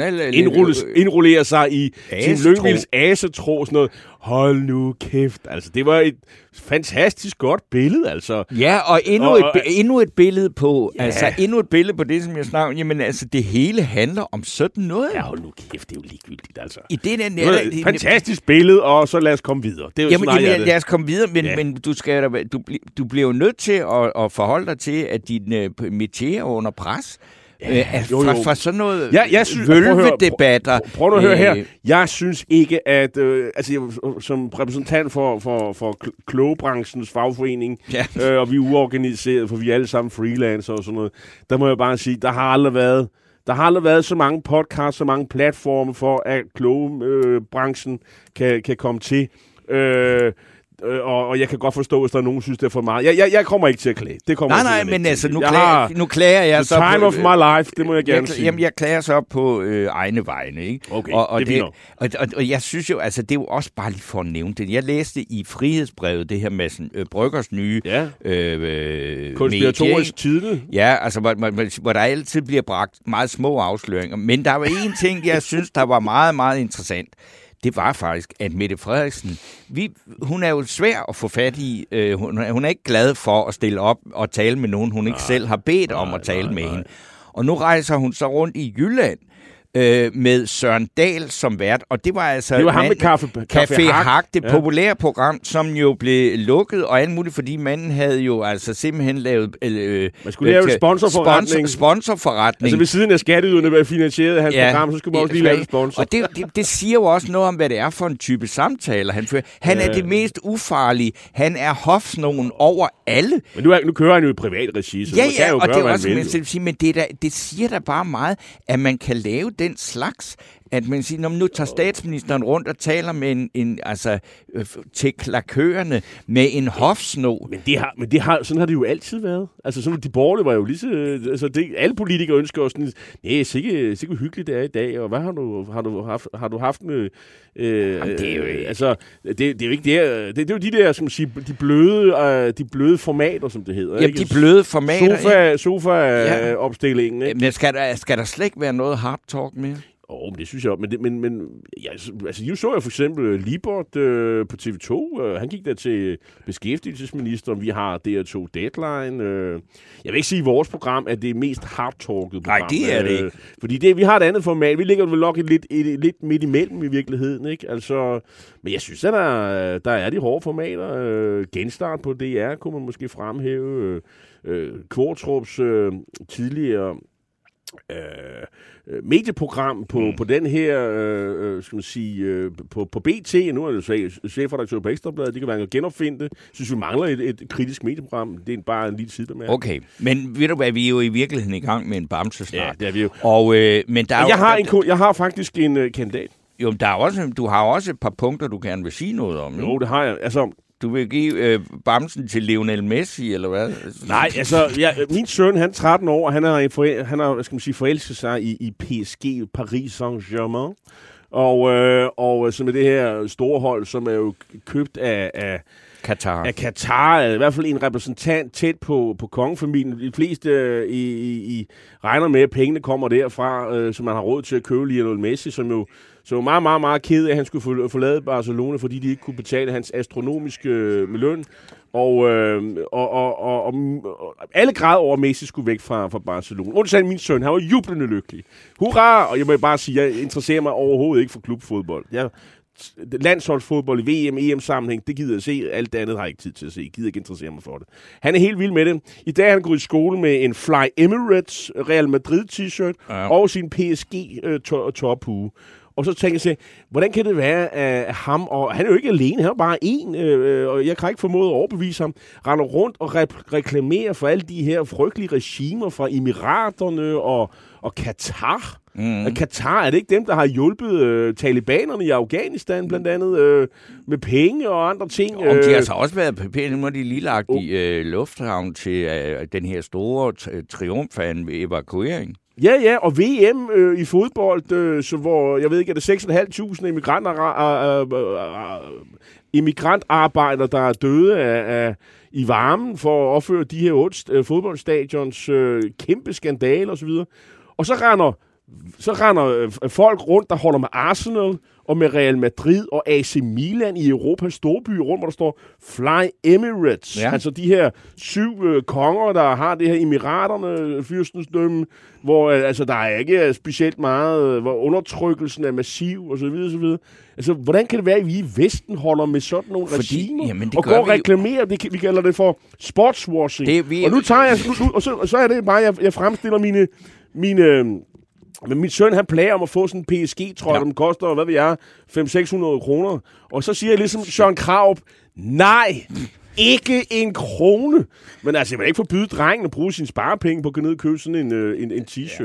indrullere sig i sin Lyngvilds asetro og sådan noget. Hold nu kæft. Altså, det var et fantastisk godt billede, altså. Ja, og endnu, og, et, endnu et billede på, ja. altså endnu et billede på det, som jeg snakker om. Jamen, altså, det hele handler om sådan noget. Ja, hold nu kæft, det er jo ligegyldigt, altså. I det der, det var et fantastisk billede, og så lad os komme videre. Det er jo jamen, sådan, jamen lad os komme videre, men, ja. men du, skal, du, du bliver jo nødt til at, at forholde dig til, at din uh, métier er under pres. Ja, jo, jo. Fra, fra sådan noget ja, jeg synes, vølvedebatter. Prøv, prøv, prøv at høre her. Jeg synes ikke, at øh, altså, jeg, som repræsentant for, for, for klogebranchens fagforening, ja. øh, og vi er uorganiseret, for vi er alle sammen freelancer og sådan noget, der må jeg bare sige, der har aldrig været, der har aldrig været så mange podcasts, så mange platforme for, at klogebranchen øh, kan, kan komme til. Øh, øh, og, og jeg kan godt forstå, hvis der er nogen, der synes, det er for meget. Jeg, jeg, jeg kommer ikke til at klage. Det kommer nej, nej, men altså, nu, klager, har, nu klager jeg så time på... of my life, det må jeg gerne jeg, sige. Jamen, jeg klager så på øh, egne vegne, ikke? Okay, og, og det er det, og, og, og jeg synes jo, altså, det er jo også bare lige for at nævne det. Jeg læste i Frihedsbrevet, det her med sådan, øh, Bryggers nye... Ja. Øh, konspiratorisk tidende. Ja, altså, hvor, hvor, hvor der altid bliver bragt meget små afsløringer. Men der var en ting, jeg synes, der var meget, meget interessant. Det var faktisk, at Mette Frederiksen, vi, hun er jo svær at få fat i. Øh, hun, hun er ikke glad for at stille op og tale med nogen, hun ikke nej, selv har bedt om nej, at tale nej, med nej. hende. Og nu rejser hun så rundt i Jylland øh, med Søren Dahl som vært, og det var altså... Det var ham med Kaffe, Kaffe, Café Hak, det ja. populære program, som jo blev lukket, og alt muligt, fordi manden havde jo altså simpelthen lavet... Øh, man skulle lave en sponsorforretning. Sponsor, sponsorforretning. Altså ved siden af skatteyderne var finansieret af hans ja, program, så skulle man også lige lave en sponsor. Og det, det, det siger jo også noget om, hvad det er for en type samtaler, han fører. Han ja. er det mest ufarlige. Han er hofsnogen over alle. Men nu, er, nu kører han jo i privat regi, så ja, ja, kan jo og gøre, det er også, vil, men, sige, men det, der, det siger da bare meget, at man kan lave den slags, at man siger, når man nu tager statsministeren rundt og taler med en, en altså, øh, til klakørerne med en hofsnog. Men, det har, men det har, sådan har det jo altid været. Altså, sådan, de borgerlige var jo lige så... Altså, det, alle politikere ønsker også sådan... Nej, sikke, sikke hyggeligt det er i dag, og hvad har du, har du haft? Har du haft en... Øh, Jamen, det er jo ikke... Altså, det, det er jo ikke det, det, det er jo de der, som sige, de bløde, øh, de bløde formater, som det hedder. Jamen, ikke? de bløde formater. Sofa, sofa-opstillingen, ja. Ikke? Men skal der, skal der slet ikke være noget hard talk mere? Åh, oh, men det synes jeg men, det, men, men ja, altså, nu så jeg for eksempel Libert øh, på T V to. Øh, han gik der til beskæftigelsesministeren. Vi har D R to Deadline. Øh. Jeg vil ikke sige, at vores program er det mest hardtalkede program. Nej, det er det ikke. Øh, fordi det, vi har et andet format. Vi ligger vel nok et lidt, et, lidt midt imellem i virkeligheden, ikke? Altså, men jeg synes, at der, der er de hårde formater. Øh, genstart på D R kunne man måske fremhæve. Øh, Kvartrups øh, tidligere... Øh, medieprogram på, mm. på den her, øh, skal man sige, øh, på, på B T. Nu er det chefredaktør på Ekstrabladet. Det kan være at genopfinde det. Synes vi mangler et, et kritisk medieprogram. Det er bare en lille side med. Okay, men ved du hvad, vi er jo i virkeligheden i gang med en bamse snart. Ja, det er vi jo. Og, øh, men der er jeg, jo, har der, en, jeg har faktisk en uh, kandidat. Jo, der er også, du har også et par punkter, du gerne vil sige noget om. Jo, det har jeg. Altså... Du vil give øh, bamsen til Lionel Messi, eller hvad? Nej, altså, ja, min søn, han er tretten år, og han har, forel- han har hvad skal man sige, forelsket sig i, i P S G, Paris Saint-Germain. Og, øh, og som er det her store hold, som er jo købt af... af Katar. Af Katar, i hvert fald en repræsentant tæt på, på kongefamilien. De fleste øh, i, i, regner med, at pengene kommer derfra, øh, så man har råd til at købe Lionel Messi, som jo så var meget, meget, meget ked af, at han skulle forlade Barcelona, fordi de ikke kunne betale hans astronomiske øh, løn. Og, øh, og, og, og, og, og alle græd over, at Messi skulle væk fra, fra Barcelona. Undtagen min søn, han var jublende lykkelig. Hurra! Og jeg må bare sige, jeg interesserer mig overhovedet ikke for klubfodbold. Jeg landsholdsfodbold i V M, E M-sammenhæng, det gider jeg se. Alt det andet har jeg ikke tid til at se. Jeg gider ikke interessere mig for det. Han er helt vild med det. I dag er han gået i skole med en Fly Emirates Real Madrid t-shirt ja. og sin P S G-tophue. Og så tænker jeg, hvordan kan det være, at ham, og han er jo ikke alene, han er bare en, øh, og jeg kan ikke formået at overbevise ham, render rundt og re- reklamerer for alle de her frygtelige regimer fra Emiraterne og, og Katar. Mm. Katar, er det ikke dem, der har hjulpet øh, talibanerne i Afghanistan, blandt andet, øh, med penge og andre ting? Om de har så også været på pæne, nu har de lige lagt oh. i øh, lufthavn til øh, den her store t- triumf af en evakuering. Ja, ja, og V M øh, i fodbold, øh, så hvor, jeg ved ikke, er det seks tusind fem hundrede immigranter, øh, øh, immigrantarbejdere, der er døde af, af, i varmen for at opføre de her otte øh, fodboldstadions øh, kæmpe skandaler osv. Og så render, så render øh, folk rundt, der holder med Arsenal og med Real Madrid og A C Milan i Europas storbyer rundt, hvor der står Fly Emirates. Ja. Altså de her syv øh, konger, der har det her Emiraterne, fyrstens dømme, hvor øh, altså, der er ikke specielt meget, hvor undertrykkelsen er massiv og så videre, så videre. Altså, hvordan kan det være, at vi i Vesten holder med sådan nogle Fordi, regimer jamen, og går og reklamerer? Det, vi kalder det for sportswashing. Det, vi, og nu tager jeg, nu, nu, og, så, og så er det bare, jeg, jeg fremstiller mine... mine Men min søn, han plager om at få sådan en P S G-trøje, ja. Den koster, hvad ved jeg, fem til seks hundrede kroner. Og så siger jeg ligesom Søren Krarup, nej, ikke en krone. Men altså, jeg vil ikke forbyde drengen at bruge sine sparepenge på at gå ned og købe sådan en, en, en t-shirt.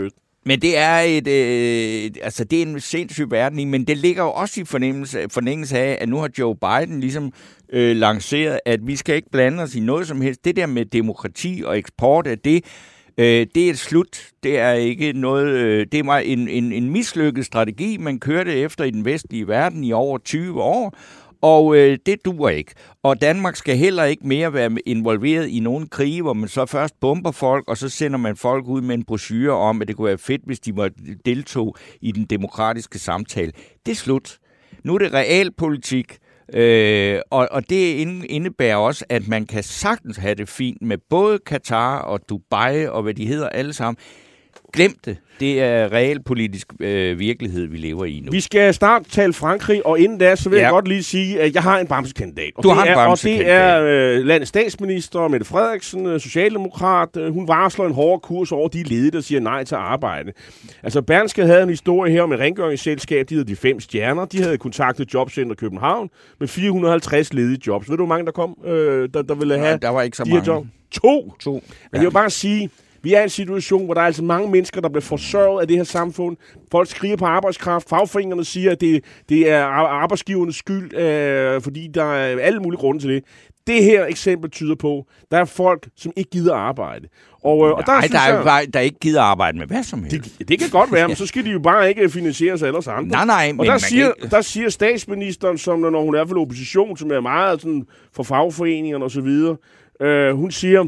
Men det er et, øh, altså det er en sindssyg verden, men det ligger jo også i fornemmelse, fornemmelse af, at nu har Joe Biden ligesom øh, lanceret, at vi skal ikke blande os i noget som helst. Det der med demokrati og eksport af det, øh, det er et slut. Det er ikke noget, øh, det var en, en, en mislykket strategi, man kørte efter i den vestlige verden i over tyve år. Og øh, det duer ikke. Og Danmark skal heller ikke mere være involveret i nogle krige, hvor man så først bomber folk, og så sender man folk ud med en brochure om, at det kunne være fedt, hvis de måtte deltog i den demokratiske samtale. Det er slut. Nu er det realpolitik, øh, og, og det indebærer også, at man kan sagtens have det fint med både Katar og Dubai og hvad de hedder alle sammen. Glem det. Det er realpolitisk øh, virkelighed, vi lever i nu. Vi skal snart tale Frankrig, og inden da, så vil ja. jeg godt lige sige, at jeg har en bamsekandidat. Og du det har en er, bamsekandidat. Og det er øh, landets statsminister, Mette Frederiksen, socialdemokrat. Hun varsler en hård kurs over de ledige, der siger nej til arbejde. Altså, Berlingske havde en historie her om et rengøringsselskab, de hedder De Fem Stjerner. De havde kontaktet Jobcenter København med fire hundrede og halvtreds ledige jobs. Ved du, hvor mange der kom, øh, der, der ville have ja, der var ikke så de mange. her jobs? To. to. Men ja. jeg vil bare sige, vi er i en situation, hvor der er altså mange mennesker, der bliver forsørget af det her samfund. Folk skriger på arbejdskraft. Fagforeningerne siger, at det, det er arbejdsgivernes skyld, øh, fordi der er alle mulige grunde til det. Det her eksempel tyder på, der er folk, som ikke gider arbejde. Og, øh, og der, Nej, der er jo jeg, bare, der ikke gider arbejde med hvad som helst. Det, det kan godt være, men så skal de jo bare ikke finansieres af ellers andre. Nej, nej, og men der, man siger, kan... der siger statsministeren, som når hun er for opposition, som er meget sådan, for fagforeningerne og så videre, øh, hun siger...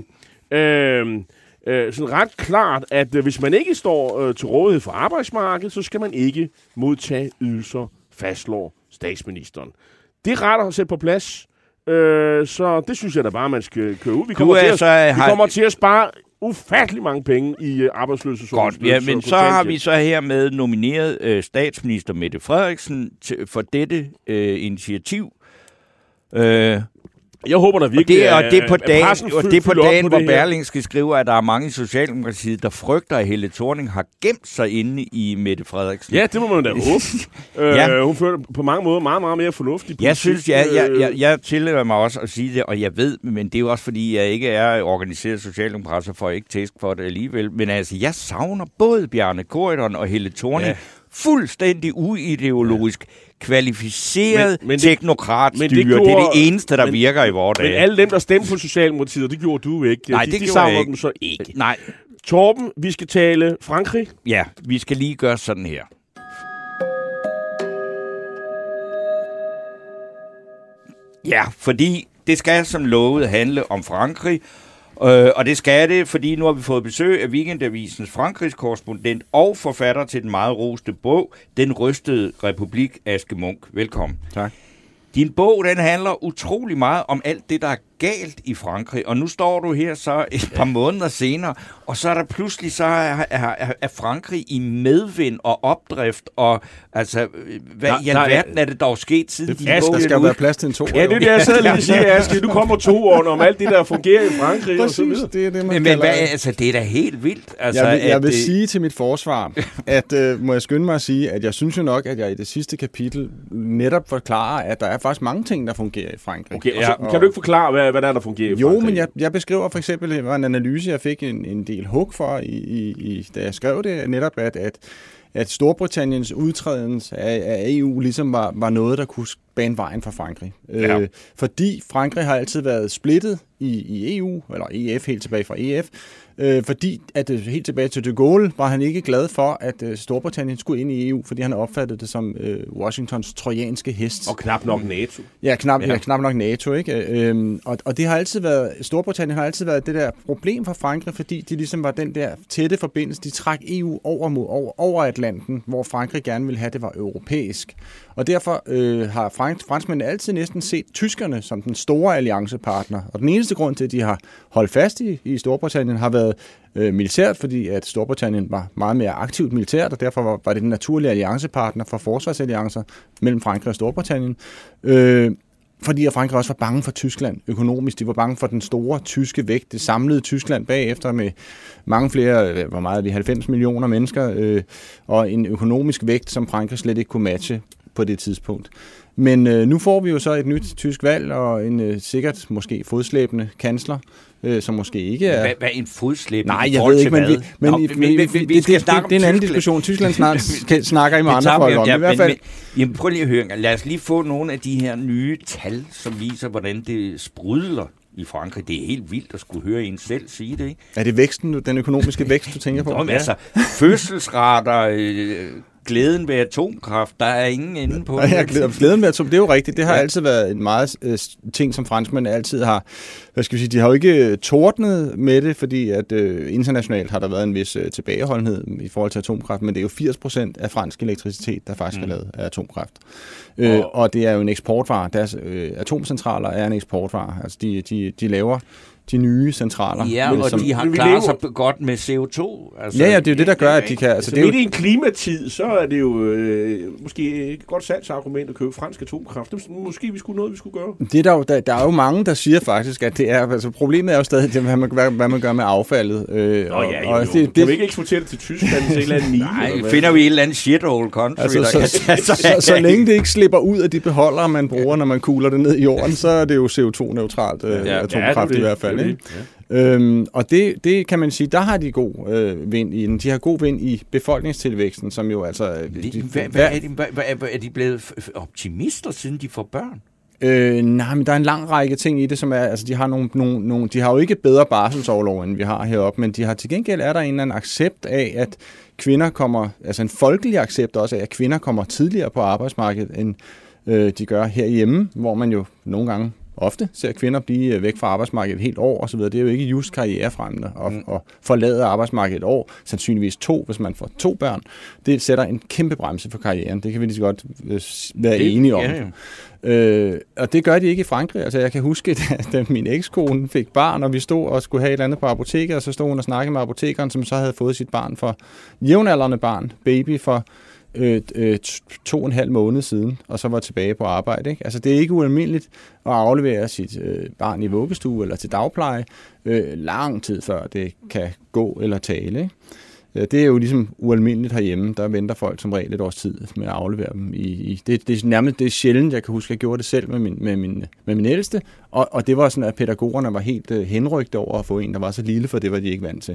Øh, Øh, sådan ret klart, at øh, hvis man ikke står øh, til rådighed for arbejdsmarkedet, så skal man ikke modtage ydelser, fastslår statsministeren. Det retter at sætte på plads, øh, så det synes jeg da bare, man skal køre ud. Vi kommer, til, så, at, har... vi kommer til at spare ufattelig mange penge i øh, arbejdsløse. Godt, ja, men så har vi så hermed nomineret øh, statsminister Mette Frederiksen til, for dette øh, initiativ. Øh, Jeg håber da virkelig, det, og det er på dagen, og det er på dagen på hvor Berlingske skriver, at der er mange i Socialdemokratiet, der frygter, at Helle Thorning har gemt sig inde i Mette Frederiksen. Ja, det må man da håbe. ja. øh, hun fører på mange måder meget, meget mere fornuftig politik. Jeg synes, jeg, jeg, jeg, jeg tillader mig også at sige det, og jeg ved, men det er jo også fordi, jeg ikke er organiseret socialdemokrat, så får jeg ikke tæsk for det alligevel. Men altså, jeg savner både Bjarne Corydon og Helle Thorning ja. fuldstændig uideologisk. Ja. Kvalificeret men, men teknokratstyre. Det, det, det er det eneste, der men, virker i vores dage. Men alle dem, der stemte på Socialdemokratiet, det gjorde du ikke. Nej, de, det de gjorde jeg ikke. Dem så ikke. Nej. Torben, vi skal tale Frankrig. Ja, vi skal lige gøre sådan her. Ja, fordi det skal som lovet handle om Frankrig. Øh, og det skal det, fordi nu har vi fået besøg af Weekendavisens Frankrigskorrespondent og forfatter til den meget roste bog, Den rystede republik, Aske Munk. Velkommen. Tak. Din bog, den handler utrolig meget om alt det, der er galt i Frankrig, og nu står du her så et par måneder senere, og så er der pludselig så er, er, er Frankrig i medvind og opdrift, og altså, hvad nej, i alverden er det dog sket siden din bog? Der skal jo være plads til en to. Ja, det er det, jeg sidder lige og siger, Aske. Du kommer to år om alt det, der fungerer i Frankrig. Præcis, og så videre. Det er det, man Men, men hvad, altså, det er da helt vildt. Altså, jeg vil, jeg at, vil sige til mit forsvar, at uh, må jeg skynde mig at sige, at jeg synes jo nok, at jeg i det sidste kapitel netop forklarer, at der er faktisk mange ting, der fungerer i Frankrig. Okay, og så, ja, og kan du ikke forklare, hvad, hvad der er, der fungerer i Frankrig? Jo, men jeg, jeg beskriver for eksempel, det var en analyse, jeg fik en, en del hug for, i, i, da jeg skrev det, netop at, at, at Storbritanniens udtræden af, af E U ligesom var, var noget, der kunne bane vejen for Frankrig. Ja. Øh, fordi Frankrig har altid været splittet i, i E U, eller E F, helt tilbage fra E F, øh, fordi at helt tilbage til de Gaulle var han ikke glad for, at øh, Storbritannien skulle ind i E U, fordi han opfattede det som øh, Washingtons trojanske hest. Og knap nok NATO. Ja, knap, ja. Ja, knap nok NATO, ikke? Øhm, og, og det har altid været, Storbritannien har altid været det der problem for Frankrig, fordi de ligesom var den der tætte forbindelse, de trak E U over, mod, over, over Atlanten, hvor Frankrig gerne ville have, det var europæisk. Og derfor øh, har fransk, franskmændene altid næsten set tyskerne som den store alliancepartner. Og den eneste grund til, at de har holdt fast i, i Storbritannien, har været øh, militært, fordi at Storbritannien var meget mere aktivt militært, og derfor var, var det den naturlige alliancepartner for forsvarsalliancer mellem Frankrig og Storbritannien. Øh, fordi at Frankrig også var bange for Tyskland økonomisk. De var bange for den store tyske vægt, det samlede Tyskland bagefter med mange flere, hvor meget vi, halvfems millioner mennesker, øh, og en økonomisk vægt, som Frankrig slet ikke kunne matche på det tidspunkt. Men øh, nu får vi jo så et nyt tysk valg, og en øh, sikkert måske fodslæbende kansler, øh, som måske ikke er... Hvad, hvad er en fodslæbende? Nej, jeg ved ikke, men, vi, men, Nå, vi, men, vi, vi, vi, det, skal det, snakke det, det er en anden diskussion. Tyskland snart snakker I med andre folk om. Ja, I hvert fald. Men, jamen, prøv lige at høre. Lad os lige få nogle af de her nye tal, som viser, hvordan det sprudler i Frankrig. Det er helt vildt at skulle høre en selv sige det, ikke? Er det væksten, den økonomiske vækst, du tænker på? Nå, men altså, fødselsrater, øh, glæden ved atomkraft, der er ingen ende på. Ja, glæden, glæden ved atomkraft, det er jo rigtigt. Det har ja. altid været en meget øh, ting, som franskmænd altid har, hvad skal vi sige, de har jo ikke tordnet med det, fordi at øh, internationalt har der været en vis øh, tilbageholdenhed i forhold til atomkraft, men det er jo firs procent af fransk elektricitet, der faktisk mm. er lavet af atomkraft. Øh, og, og det er jo en eksportvare. Deres øh, atomcentraler er en eksportvare. Altså, de, de, de laver de nye centraler. Ja, men, og som, de har klaret sig godt med C O to. Altså, ja, ja, det er jo det, der gør, at de kan... Altså, så det er midt jo, i en klimatid, så er det jo øh, måske et godt salgsargument at købe fransk atomkraft. Det er måske vi skulle noget, vi skulle gøre. Det er der, jo, der, der er jo mange, der siger faktisk, at det er... Altså, problemet er jo stadig, hvad man, hvad, hvad man gør med affaldet. Øh, Nå ja, jo, og, jo. Det, det, kan vi ikke eksportere det til Tyskland til et eller andet Nej, finder vi et eller andet shithole country, altså, der så, kan så, så, så længe det ikke slipper ud af de beholdere, man bruger, når man kugler det ned i jorden, så er det jo C O to neutralt øh, ja, atomkraft ja, i hvert fald. Ikke? Ja. Øhm, og det, det kan man sige, der har de god øh, vind i den. De har god vind i befolkningstilvæksten, som jo altså... De, hvad, hvad, er de, hvad, hvad, er de blevet optimister, siden de får børn? Øh, nej, men der er en lang række ting i det, som er, altså de har nogle, nogle, nogle de har jo ikke bedre barselsorlov, end vi har heroppe, men de har til gengæld, er der en eller anden accept af, at kvinder kommer, altså en folkelig accept også af, at kvinder kommer tidligere på arbejdsmarkedet, end øh, de gør herhjemme, hvor man jo nogle gange ofte ser kvinder blive væk fra arbejdsmarkedet et helt år osv. Det er jo ikke just karrierefremmende at, mm. at forlade arbejdsmarkedet et år, sandsynligvis to, hvis man får to børn. Det sætter en kæmpe bremse for karrieren. Det kan vi lige så godt være det, enige om. Ja, ja. Øh, og det gør de ikke i Frankrig. Altså, jeg kan huske, da min ekskone fik barn, og vi stod og skulle have et eller andet på apoteket, og så stod hun og snakkede med apotekeren, som så havde fået sit barn for jævnaldrende barn, baby for Øh, øh, to og en halv måned siden, og så var tilbage på arbejde. Ikke? Altså, det er ikke ualmindeligt at aflevere sit øh, barn i vuggestue eller til dagpleje øh, lang tid før det kan gå eller tale. Ikke? Det er jo ligesom ualmindeligt herhjemme. Der venter folk som regel et års tid med at aflevere dem. I, i, det, det er nærmest det er sjældent, jeg kan huske, at jeg gjorde det selv med min, med min, med min ældste, og, og det var sådan, at pædagogerne var helt øh, henrygte over at få en, der var så lille, for det var de ikke vant til.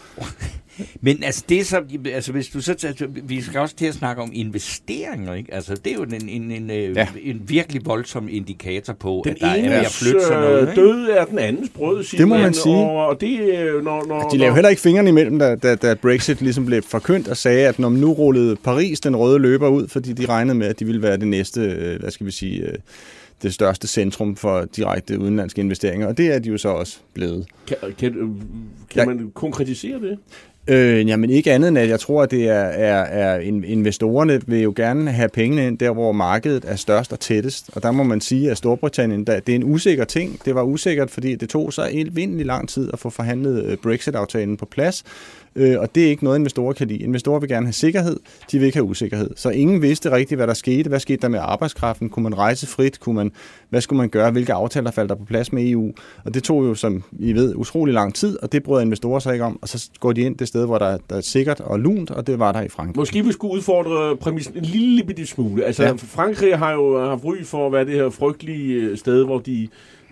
Men altså, det er så, altså hvis du så tager, vi skal også til at snakke om investeringer, ikke? Altså, det er jo en, en, en, ja. en virkelig voldsom indikator på, den at der er ved at flytte sådan noget. Den død er den andens brød, siger det må man, man sige. Og, og det, når, når, de lavede heller ikke fingrene imellem, da, da, da Brexit ligesom blev forkyndt og sagde, at når man nu rullede Paris den røde løber ud, fordi de regnede med, at de ville være det næste, hvad skal vi sige, det største centrum for direkte udenlandske investeringer, og det er de jo så også blevet. Kan, kan, kan ja. man konkretisere det? Øh, jamen ikke andet end, at jeg tror, at det er, er, er investorerne vil jo gerne have pengene ind der, hvor markedet er størst og tættest. Og der må man sige, at Storbritannien, der, det er en usikker ting. Det var usikkert, fordi det tog så elvindelig lang tid at få forhandlet Brexit-aftalen på plads. Øh, og det er ikke noget, investorer kan lide. Investorer vil gerne have sikkerhed, de vil ikke have usikkerhed. Så ingen vidste rigtigt, hvad der skete. Hvad skete der med arbejdskraften? Kunne man rejse frit? Kunne man, hvad skulle man gøre? Hvilke aftaler faldt der på plads med E U? Og det tog jo, som I ved, utrolig lang tid, og det brød investorer sig ikke om. Og så går de ind det sted, hvor der, der er sikkert og lunt, og det var der i Frankrig. Måske vi skulle udfordre præmissen en lille bitte smule. Altså, ja. Frankrig har jo haft ry for at være det her frygtelige sted, hvor de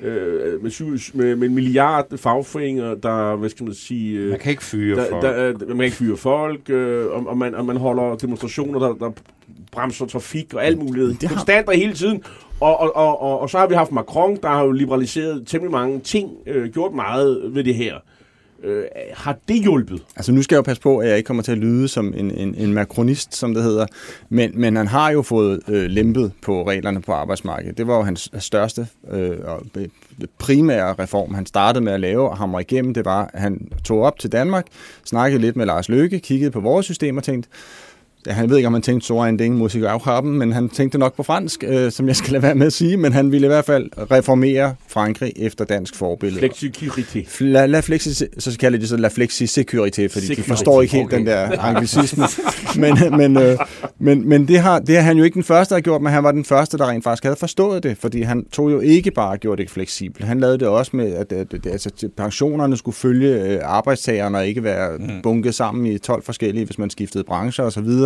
Øh, med, med, med en milliard fagforeninger, der, hvad skal man sige... Øh, man kan ikke fyre der, folk. Der, der, man kan ikke fyre folk, øh, og, og, man, og man holder demonstrationer, der, der bremser trafik og alt muligt. Har... Konstant og hele tiden. Og, og, og, og, og så har vi haft Macron, der har jo liberaliseret temmelig mange ting, øh, gjort meget ved det her. Øh, har det hjulpet? Altså nu skal jeg jo passe på, at jeg ikke kommer til at lyde som en, en, en macronist, som det hedder, men, men han har jo fået øh, lempet på reglerne på arbejdsmarkedet. Det var jo hans største øh, og primære reform, han startede med at lave og hamre igennem. Det var, at han tog op til Danmark, snakkede lidt med Lars Løkke, kiggede på vores system og tænkte, ja, han ved ikke, om han tænkte så en ding musik af haben, men han tænkte nok på fransk, øh, som jeg skal lade være med at sige, men han ville i hvert fald reformere Frankrig efter dansk forbillede. Flexicurité. La, la flexi, så kalder de så la flexicurité, fordi Security. De forstår ikke helt okay. Den der anglicisme. men men, øh, men, men det, har, det har han jo ikke den første, der har gjort, men han var den første, der rent faktisk havde forstået det, fordi han tog jo ikke bare gjort det fleksibelt. Han lavede det også med, at, at, at altså, pensionerne skulle følge arbejdstagerne og ikke være mm. bunket sammen i tolv forskellige, hvis man skiftede brancher osv.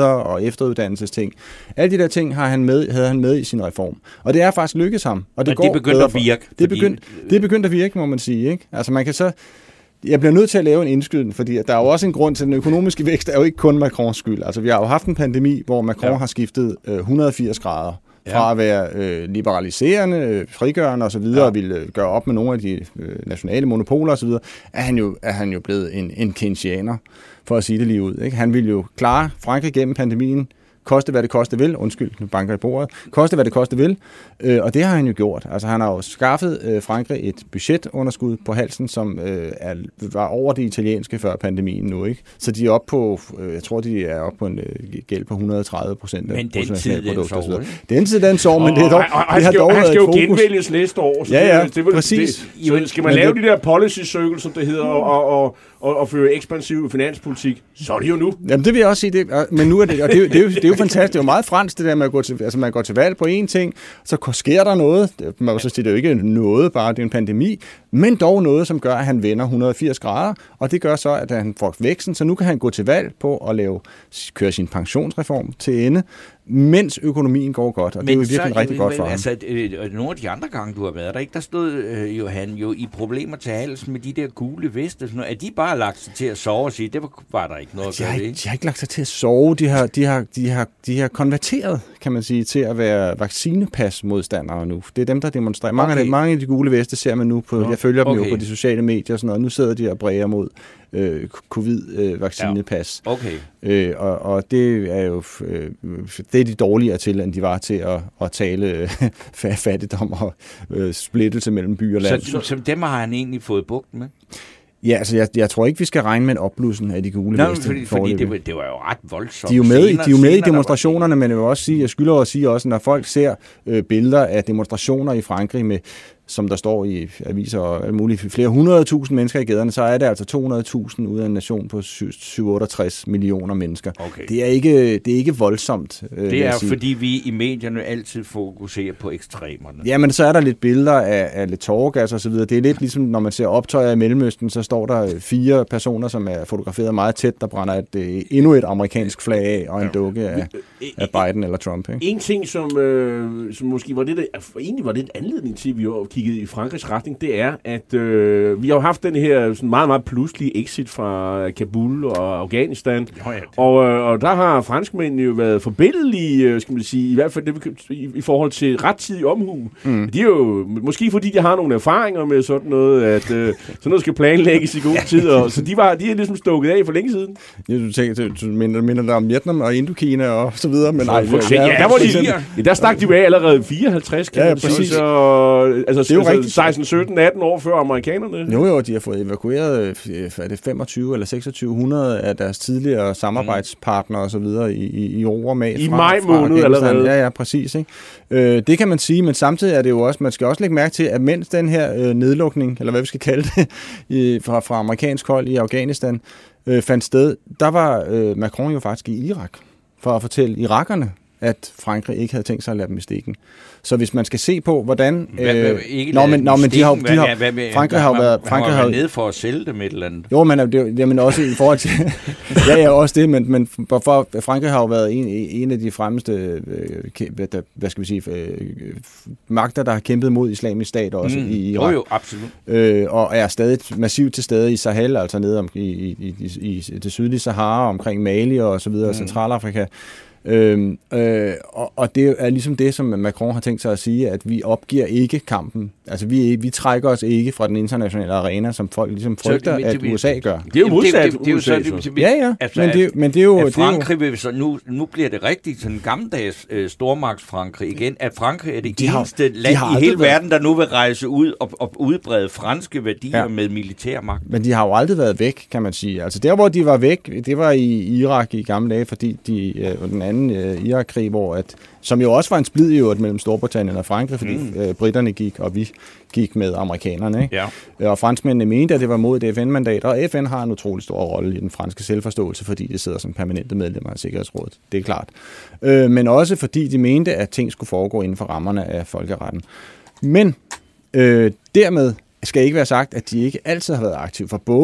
bedre og efteruddannelsesting. Alle de der ting har han med, havde han med i sin reform. Og det er faktisk lykkedes ham. Og det, Men går det begyndte at virke. Det er begyndt, det er begyndt at virke, må man sige. Ikke? Altså man kan så... Jeg bliver nødt til at lave en indskyden, fordi der er jo også en grund til, at den økonomiske vækst er jo ikke kun Macrons skyld. Altså vi har jo haft en pandemi, hvor Macron ja. har skiftet øh, et hundrede og firs grader. Fra at være øh, liberaliserende, øh, frigørende osv., ja. og ville gøre op med nogle af de øh, nationale monopoler osv., er han jo, er han jo blevet en, en keynesianer, for at sige det lige ud. Ikke? Han ville jo klare Frankrig gennem pandemien, koste hvad det koste vil, undskyld, nu banker i bordet, koste hvad det koste vil, øh, og det har han jo gjort. Altså han har jo skaffet øh, Frankrig et budgetunderskud på halsen, som øh, er, var over det italienske før pandemien nu, ikke? Så de er oppe på, øh, jeg tror de er oppe på en øh, gæld på et hundrede og tredive procent af bruttonationalproduktet. Den tid den sår, men det er dog, og, og, det har skal, dog han skal jo fokus. genvælges næste år. Så ja, ja, det, det, det, præcis. Det, så skal man lave det, de der policy circle, som det hedder, og, og, og, og føre ekspansiv finanspolitik, så er det jo nu. Jamen det vil jeg også sige, det, men nu er det, og det, det, er jo, det er jo fantastisk. Det er jo meget fransk, det der med at gå til, altså man går til valg på én ting, så sker der noget. Man må så sige, det er jo ikke noget, bare det er en pandemi, men dog noget, som gør, at han vender et hundrede og firs grader, og det gør så, at han får væksten, så nu kan han gå til valg på at lave, køre sin pensionsreform til ende, mens økonomien går godt, og men det er jo virkelig så, rigtig godt for altså, ham. Øh, nogle af de andre gange, du har været der, ikke, der stod øh, jo han jo i problemer til hals med de der gule veste, sådan noget. Er de bare lagt sig til at sove og sige, det var, var der ikke noget at de gøre har, ved? De har ikke lagt sig til at sove, de har, de, har, de, har, de har konverteret, kan man sige, til at være vaccinepasmodstandere nu. Det er dem, der demonstrerer. Okay. Mange, af de, mange af de gule veste ser man nu på, ja. jeg følger dem okay. jo på de sociale medier og sådan noget, nu sidder de og bræger mod øh, covid-vaccinepas. Ja. Okay. Øh, og, og det er jo øh, det er de dårligere til, end de var til at, at tale øh, fattigdom og øh, splittelse mellem by og land. Så, så dem har han egentlig fået bugt med? Ja, altså jeg, jeg tror ikke, vi skal regne med en opblussen af de gule Nå, veste. fordi, fordi det, var, det var jo ret voldsomt. De er jo med, senere, de er jo med senere, i demonstrationerne, men jeg vil også sige, jeg skylder at sige også, når folk ser øh, billeder af demonstrationer i Frankrig med, som der står i aviser og alt muligt, flere hundrede tusind mennesker i gaderne, så er det altså to hundrede tusind ud af en nation på syv hundrede otteogtres millioner mennesker. Okay. Det er ikke, det er ikke voldsomt. Øh, det er fordi vi i medierne altid fokuserer på ekstremerne. Ja, men så er der lidt billeder af, af lidt tåregas og så videre. Det er lidt ligesom, når man ser optøjer i Mellemøsten, så står der fire personer, som er fotograferet meget tæt, der brænder et, øh, endnu et amerikansk flag af, og en dukke af, af Biden eller Trump. Ikke? En ting, som, øh, som måske var det, der, egentlig var det en anledning til, at vi kiggede i Frankrigs retning, det er, at øh, vi har jo haft den her sådan meget, meget pludselige exit fra Kabul og Afghanistan, jo, ja, og, øh, og der har franskmændene jo været forbilledelige, skal man sige, i hvert fald det, i, i forhold til rettidig omhu. Mm. De er jo, måske fordi de har nogle erfaringer med sådan noget, at øh, sådan noget skal planlægges i god tid, og, så de, var, de er ligesom stukket af for længe siden. Ja, du tænker, du minder, minder dig om Vietnam og Indokina og så videre, men nej, ja, ja, der, var de, ja, der stak de jo af allerede fireoghalvtreds, kan ja, man sige, så, altså, det er jo altså, seksten, sytten, atten år før amerikanerne. Jo, jo, de har fået evakueret er det femogtyve eller seksogtyve hundrede af deres tidligere samarbejdspartnere og så videre i, i, i ord med. I fra, maj måned allerede. Ja, ja, præcis. Ikke? Øh, det kan man sige, men samtidig er det jo også, man skal også lægge mærke til, at mens den her øh, nedlukning, eller hvad vi skal kalde det, i, fra, fra amerikansk hold i Afghanistan, øh, fandt sted, der var øh, Macron jo faktisk i Irak, for at fortælle irakerne, at Frankrig ikke havde tænkt sig at lade dem i stikken. Så hvis man skal se på, hvordan... Hvad, hvad, ikke øh, nå, men, nå, men de har, de har, hvad, hvad, Frankrig har været... Frankrig har været nede for at sælge dem et eller andet. Jo, men det, jamen også i forhold til... ja, ja, også det, men, men for, Frankrig har jo været en, en af de fremmeste, øh, hvad, hvad skal vi sige, øh, magter, der har kæmpet mod islamisk stat også mm. i Irak. Jo, jo, absolut. Øh, og er stadig massivt til stede i Sahel, altså nede om, i, i, i, i det sydlige Sahara, omkring Mali og så videre, mm. Centralafrika. Øhm, øh, og, og det er ligesom det, som Macron har tænkt sig at sige, at vi opgiver ikke kampen. Altså vi, vi trækker os ikke fra den internationale arena, som folk ligesom frygter, så, at U S A gør. Det er jo modsat det, det, det, U S A. Det, det, ja, ja. Altså, men, det, men det er jo... At Frankrig vil så nu, nu bliver det rigtigt sådan en gammeldags øh, stormagtsfrankrig igen. At Frankrig er det de eneste har, land de i hele verden, der nu vil rejse ud og, og udbrede franske værdier ja. med militærmagt. Men de har jo aldrig været væk, kan man sige. Altså der, hvor de var væk, det var i Irak i gamle dage, fordi de, øh, den anden øh, Irak-krig, hvor at, som jo også var en splid i øvrigt mellem Storbritannien og Frankrig, fordi mm. øh, britterne gik, og vi gik med amerikanerne. Ikke? Ja. Og franskmændene mente, at det var mod et F N-mandat, og F N har en utrolig stor rolle i den franske selvforståelse, fordi det sidder som permanente medlemmer af Sikkerhedsrådet. Det er klart. Øh, men også fordi de mente, at ting skulle foregå inden for rammerne af folkeretten. Men øh, dermed skal ikke være sagt, at de ikke altid har været aktive, for både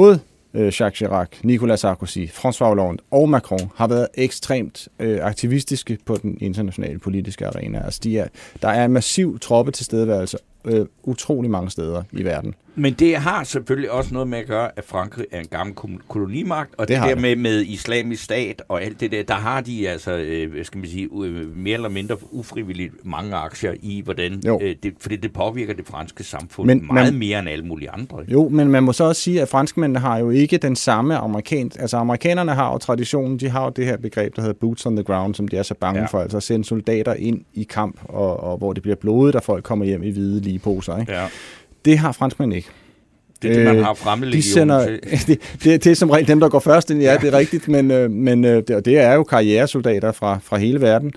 Jacques Chirac, Nicolas Sarkozy, François Hollande og Macron har været ekstremt øh, aktivistiske på den internationale politiske arena. Altså, de er, der er en massiv troppe tilstedeværelse øh, utrolig mange steder i verden. Men det har selvfølgelig også noget med at gøre, at Frankrig er en gammel kolonimagt, og det, det der med, med islamisk stat og alt det der, der har de altså, øh, hvad skal man sige, øh, mere eller mindre ufrivilligt mange aktier i, hvordan, øh, det, fordi det påvirker det franske samfund men, meget man, mere end alle mulige andre. Jo, men man må så også sige, at franskmændene har jo ikke den samme amerikansk, altså amerikanerne har jo traditionen, de har jo det her begreb, der hedder boots on the ground, som de er så bange ja. for, altså at sende soldater ind i kamp, og, og hvor det bliver blodet, og folk kommer hjem i hvide ligeposer, ikke? Ja. Det har franskmænd ikke. Det er det, man har fremmedlegionen til. Det, det, det er som regel dem, der går først ind. Ja, ja. Det er rigtigt, men, men det, det er jo karrieresoldater fra, fra hele verden.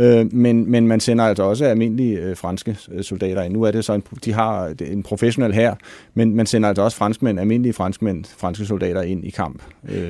Men, men man sender altså også almindelige franske soldater ind. Nu er det så, en, de har en professionel hær, men man sender altså også franskmænd, almindelige franskmænd, franske soldater ind i kamp.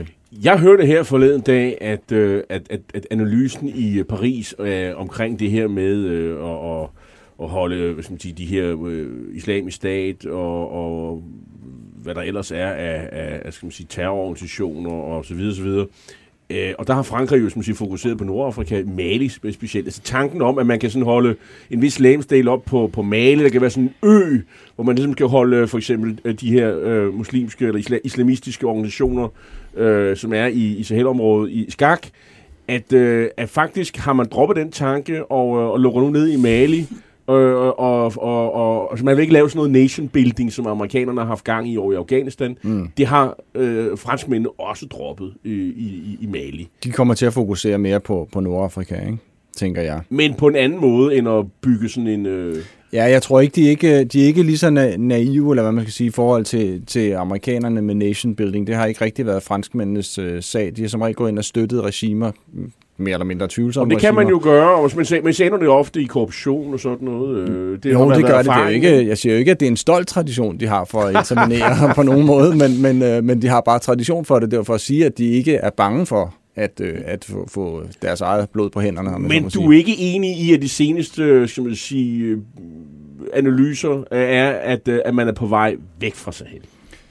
Jeg hørte her forleden dag, at, at, at, at analysen i Paris øh, omkring det her med øh, at, at holde hvad skal man sige, de her øh, islamisk stat og, og hvad der ellers er af, af skal man sige, terrororganisationer og så videre, så videre. Øh, og der har Frankrig jo som siger, fokuseret på Nordafrika, Mali specielt. Altså tanken om, at man kan sådan holde en vis legemsdel op på, på Mali, der kan være sådan en ø, hvor man ligesom kan holde for eksempel de her øh, muslimske eller isla- islamistiske organisationer, øh, som er i, i Sahel-området i skak, at, øh, at faktisk har man droppet den tanke og, øh, og lukker nu ned i Mali. Og, og, og, og altså man vil ikke lave sådan noget nation building, som amerikanerne har haft gang i over i Afghanistan. Mm. Det har øh, franskmændene også droppet i, i, i Mali. De kommer til at fokusere mere på, på Nordafrika, ikke? Tænker jeg. Men på en anden måde, end at bygge sådan en... Øh... Ja, jeg tror ikke, de er ikke, de er ikke lige så naive, eller hvad man skal sige, i forhold til, til amerikanerne med nation building. Det har ikke rigtig været franskmændenes øh, sag. De har som regel gået ind og støttet regimer, mere eller mindre tvivlsomme. Og det kan regimer. Man jo gøre, og man ser, man ser det ofte i korruption og sådan noget. Øh, det jo, det gør det. det er ikke, jeg siger jo ikke, at det er en stolt tradition, de har for at interminere på nogen måde, men, men, øh, men de har bare tradition for det. Det er for at sige, at de ikke er bange for at, øh, at få, få deres eget blod på hænderne. Men du er ikke enig i, at de seneste skal man sige, analyser er, at, at man er på vej væk fra Sahel?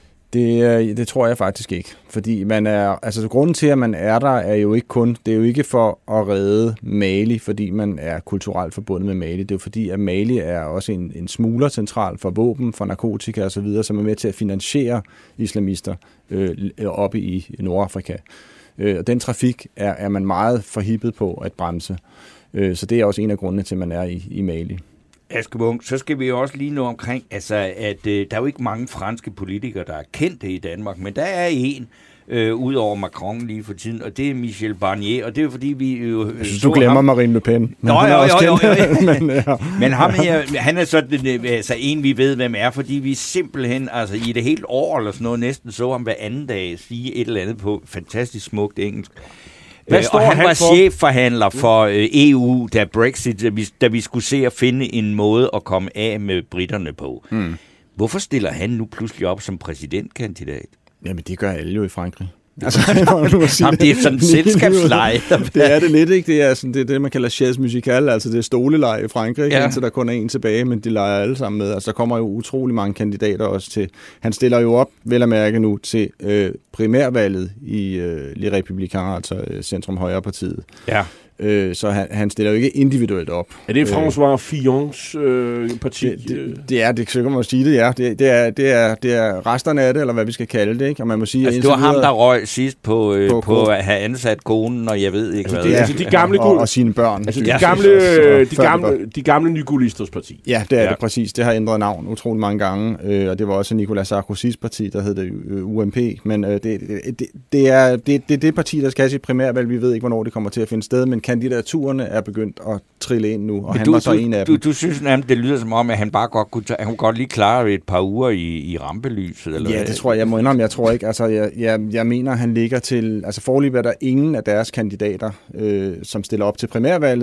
Det, det tror jeg faktisk ikke, fordi man er, altså grunden til, at man er der, er jo ikke kun, det er jo ikke for at redde Mali, fordi man er kulturelt forbundet med Mali. Det er jo fordi, at Mali er også en, en smuglercentral for våben, for narkotika og så videre, som er med til at finansiere islamister øh, oppe i Nordafrika. Øh, og den trafik er, er man meget forhippet på at bremse. Øh, så det er også en af grundene til, at man er i, i Mali. Askebunk, så skal vi jo også lige nå omkring, altså, at øh, der er jo ikke mange franske politikere, der er kendte i Danmark, men der er en, øh, ud over Macron lige for tiden, og det er Michel Barnier, og det er fordi, vi jo... Øh, jeg synes, du glemmer ham. Marine Le Pen. Nå, jo, jo, jo, jo, jo. men, ja. men ham her, han er sådan altså, en, vi ved, hvem er, fordi vi simpelthen, altså i det helt år eller sådan noget, næsten så ham hver anden dag sige et eller andet på fantastisk smukt engelsk. Hvad står og han, han var for? chefforhandler for øh, E U, da Brexit, da vi, da vi skulle se at finde en måde at komme af med britterne på. Hmm. Hvorfor stiller han nu pludselig op som præsidentkandidat? Jamen, det gør alle jo i Frankrig. Altså, Jamen, det er sådan en selskabsleje. Det er det lidt, ikke? Det er sådan, det, er det, man kalder chaise musicale, altså det er stoleleje i Frankrig, ja. Indtil der kun er en tilbage, men de leger alle sammen med. Altså, der kommer jo utrolig mange kandidater også til. Han stiller jo op, vel at mærke nu, til øh, primærvalget i øh, Le Républicain, altså øh, Centrum-Højre-partiet. Ja. Øh, så han, han stiller jo ikke individuelt op. Er det François Fillons øh, parti? Det, det, det er, det så kan man sige det, ja. Det, det, er, det, er, det er resterne af det, eller hvad vi skal kalde det, ikke? Og man må sige, altså, det var ham, der røg sidst på, øh, på, på at have ansat konen, og jeg ved ikke altså, hvad. Det, altså de gamle og, og sine børn. Altså de gamle, ja, de gamle, de gamle Nygulisters parti. Ja, det er ja. det præcis. Det har ændret navn utrolig mange gange, øh, og det var også Nicolas Sarkozys parti, der hed det øh, U M P. Men øh, det, det, det, er, det, det er det parti, der skal have sit primærvalg. Vi ved ikke, hvornår det kommer til at finde sted, men kandidat turene er begyndt at trille ind nu, og han du, var så du, en af du, dem. Du synes nærmest, det lyder som om, at han bare godt kunne, tage, han kunne godt lige klare et par uger i, i rampelyset? Eller ja, hvad? Det tror jeg, jeg må indrømme. Jeg tror ikke, altså jeg, jeg, jeg mener, han ligger til, altså foreløbig er der ingen af deres kandidater, øh, som stiller op til primærvalget,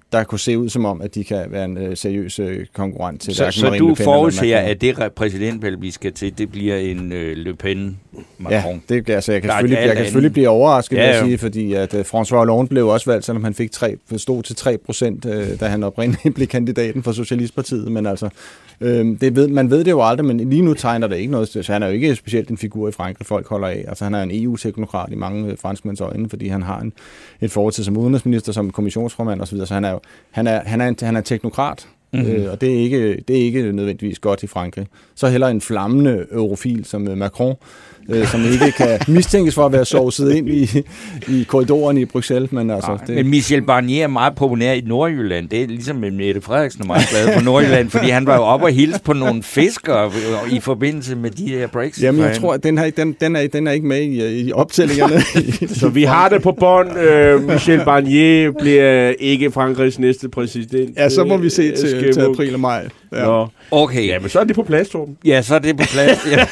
der kunne se ud som om, at de kan være en øh, seriøs øh, konkurrent til så, hverken så Marine du Le Pen eller forudser, Macron. at det præsidentvalg, vi skal til, det bliver en øh, Le Pen-Macron? Ja, det, altså, jeg kan, Der er selvfølgelig, jeg kan alt selvfølgelig blive overrasket, Ja, ja, ja. at sige, fordi at uh, François Hollande blev også valgt, selvom han fik tre, stod til tre procent, uh, da han oprindeligt blev kandidaten for Socialistpartiet. Men altså, øh, det ved, man ved det jo aldrig, men lige nu tegner det ikke noget. Så han er jo ikke specielt en figur i Frankrig, folk holder af. Altså, han er en E U-teknokrat i mange øh, franskmænds øjne, fordi han har en, et fortid som udenrigsminister, som kommissionsformand osv. Så han er jo han er, han er en, han er en teknokrat. Mm-hmm. Øh, og det er, ikke, det er ikke nødvendigvis godt i Frankrig. Så heller en flammende eurofil som Macron, øh, som ikke kan mistænkes for at være sovset ind i, i korridoren i Bruxelles. Men, altså, Ja, det... men Michel Barnier er meget populær i Nordjylland. Det er ligesom med Mette Frederiksen er meget glad for Nordjylland, fordi han var jo oppe og hilse på nogle fiskere i forbindelse med de her Brexit. Jamen, jeg tror, at den, her, den, den, er, den er ikke med i, i optællingerne. Så vi har det på bånd. Øh, Michel Barnier bliver ikke Frankrigs næste præsident. Ja, så må vi se til, Skæmuk. til april og maj. Ja. Nå. Okay. Ja, men så er det på plads, Torben. Ja, så er det på plads. Ja.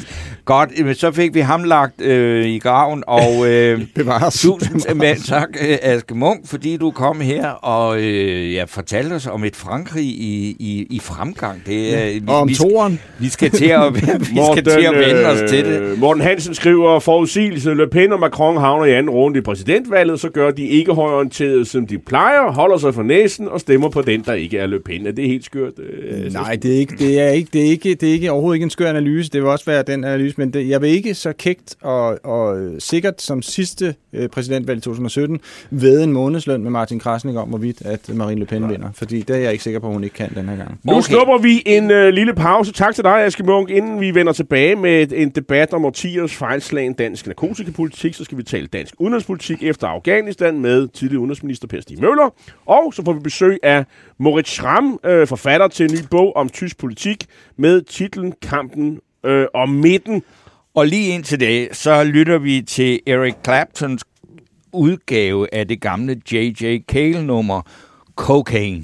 Godt, men så fik vi ham lagt øh, i graven, og øh, Bevares. tusind men, tak, øh, Aske Munk, fordi du kom her og øh, ja, fortalte os om et Frankrig i, i, i fremgang. Det, øh, vi, Og om vi, toren. vi skal til at, vi skal til at vende os til det. Morten Hansen skriver, forudsigelse, Le Pen og Macron havner i anden runde i præsidentvalget, så gør de ikke højorienterede, som de plejer, holder sig for næsen og stemmer på den, der ikke er Le Pen. Er det helt skørt? Øh, Nej, det er, ikke, det, er ikke, det, er ikke, det er ikke overhovedet ikke en skør analyse. Det vil også være den analyse, men det, jeg vil ikke så kægt og, og sikkert som sidste øh, præsidentvalg i to tusind og sytten ved en månedsløn med Martin Krasnik om, hvorvidt at Marine Le Pen Nej. vinder. Fordi det er jeg ikke sikker på, at hun ikke kan den her gang. Nu okay. slupper vi en øh, lille pause. Tak til dig, Aske Munk. Inden vi vender tilbage med en debat om årtiers fejlslagen dansk narkotikapolitik, så skal vi tale dansk udenrigspolitik efter Afghanistan med tidligere udenrigsminister Per Stig Møller. Og så får vi besøg af Moritz Schramm, øh, forfatter til en ny bog om tysk politik med titlen Kampen øh, om midten. Og lige indtil det, så lytter vi til Eric Claptons udgave af det gamle J J Cale-nummer Cocaine.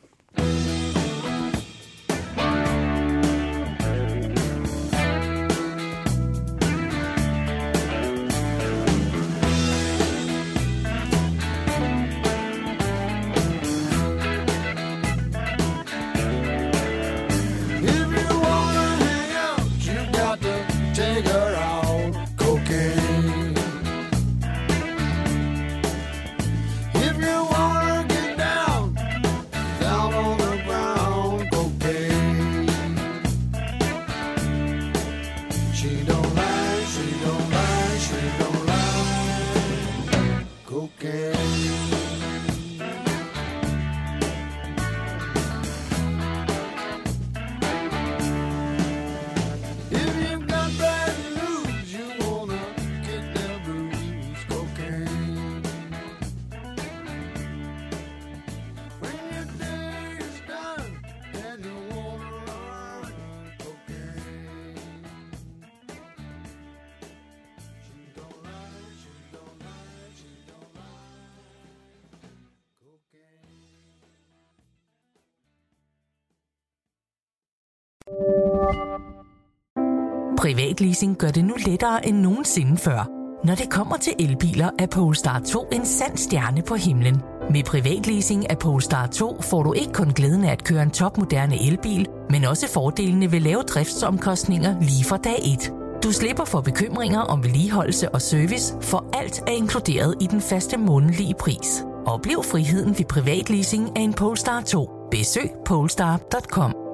Privatleasing gør det nu lettere end nogensinde før. Når det kommer til elbiler, er Polestar to en sand stjerne på himlen. Med privatleasing af Polestar to får du ikke kun glæden af at køre en topmoderne elbil, men også fordelene ved lave driftsomkostninger lige fra dag et. Du slipper for bekymringer om vedligeholdelse og service, for alt er inkluderet i den faste månedlige pris. Oplev friheden ved privatleasing af en Polestar to. Besøg polestar punktum com.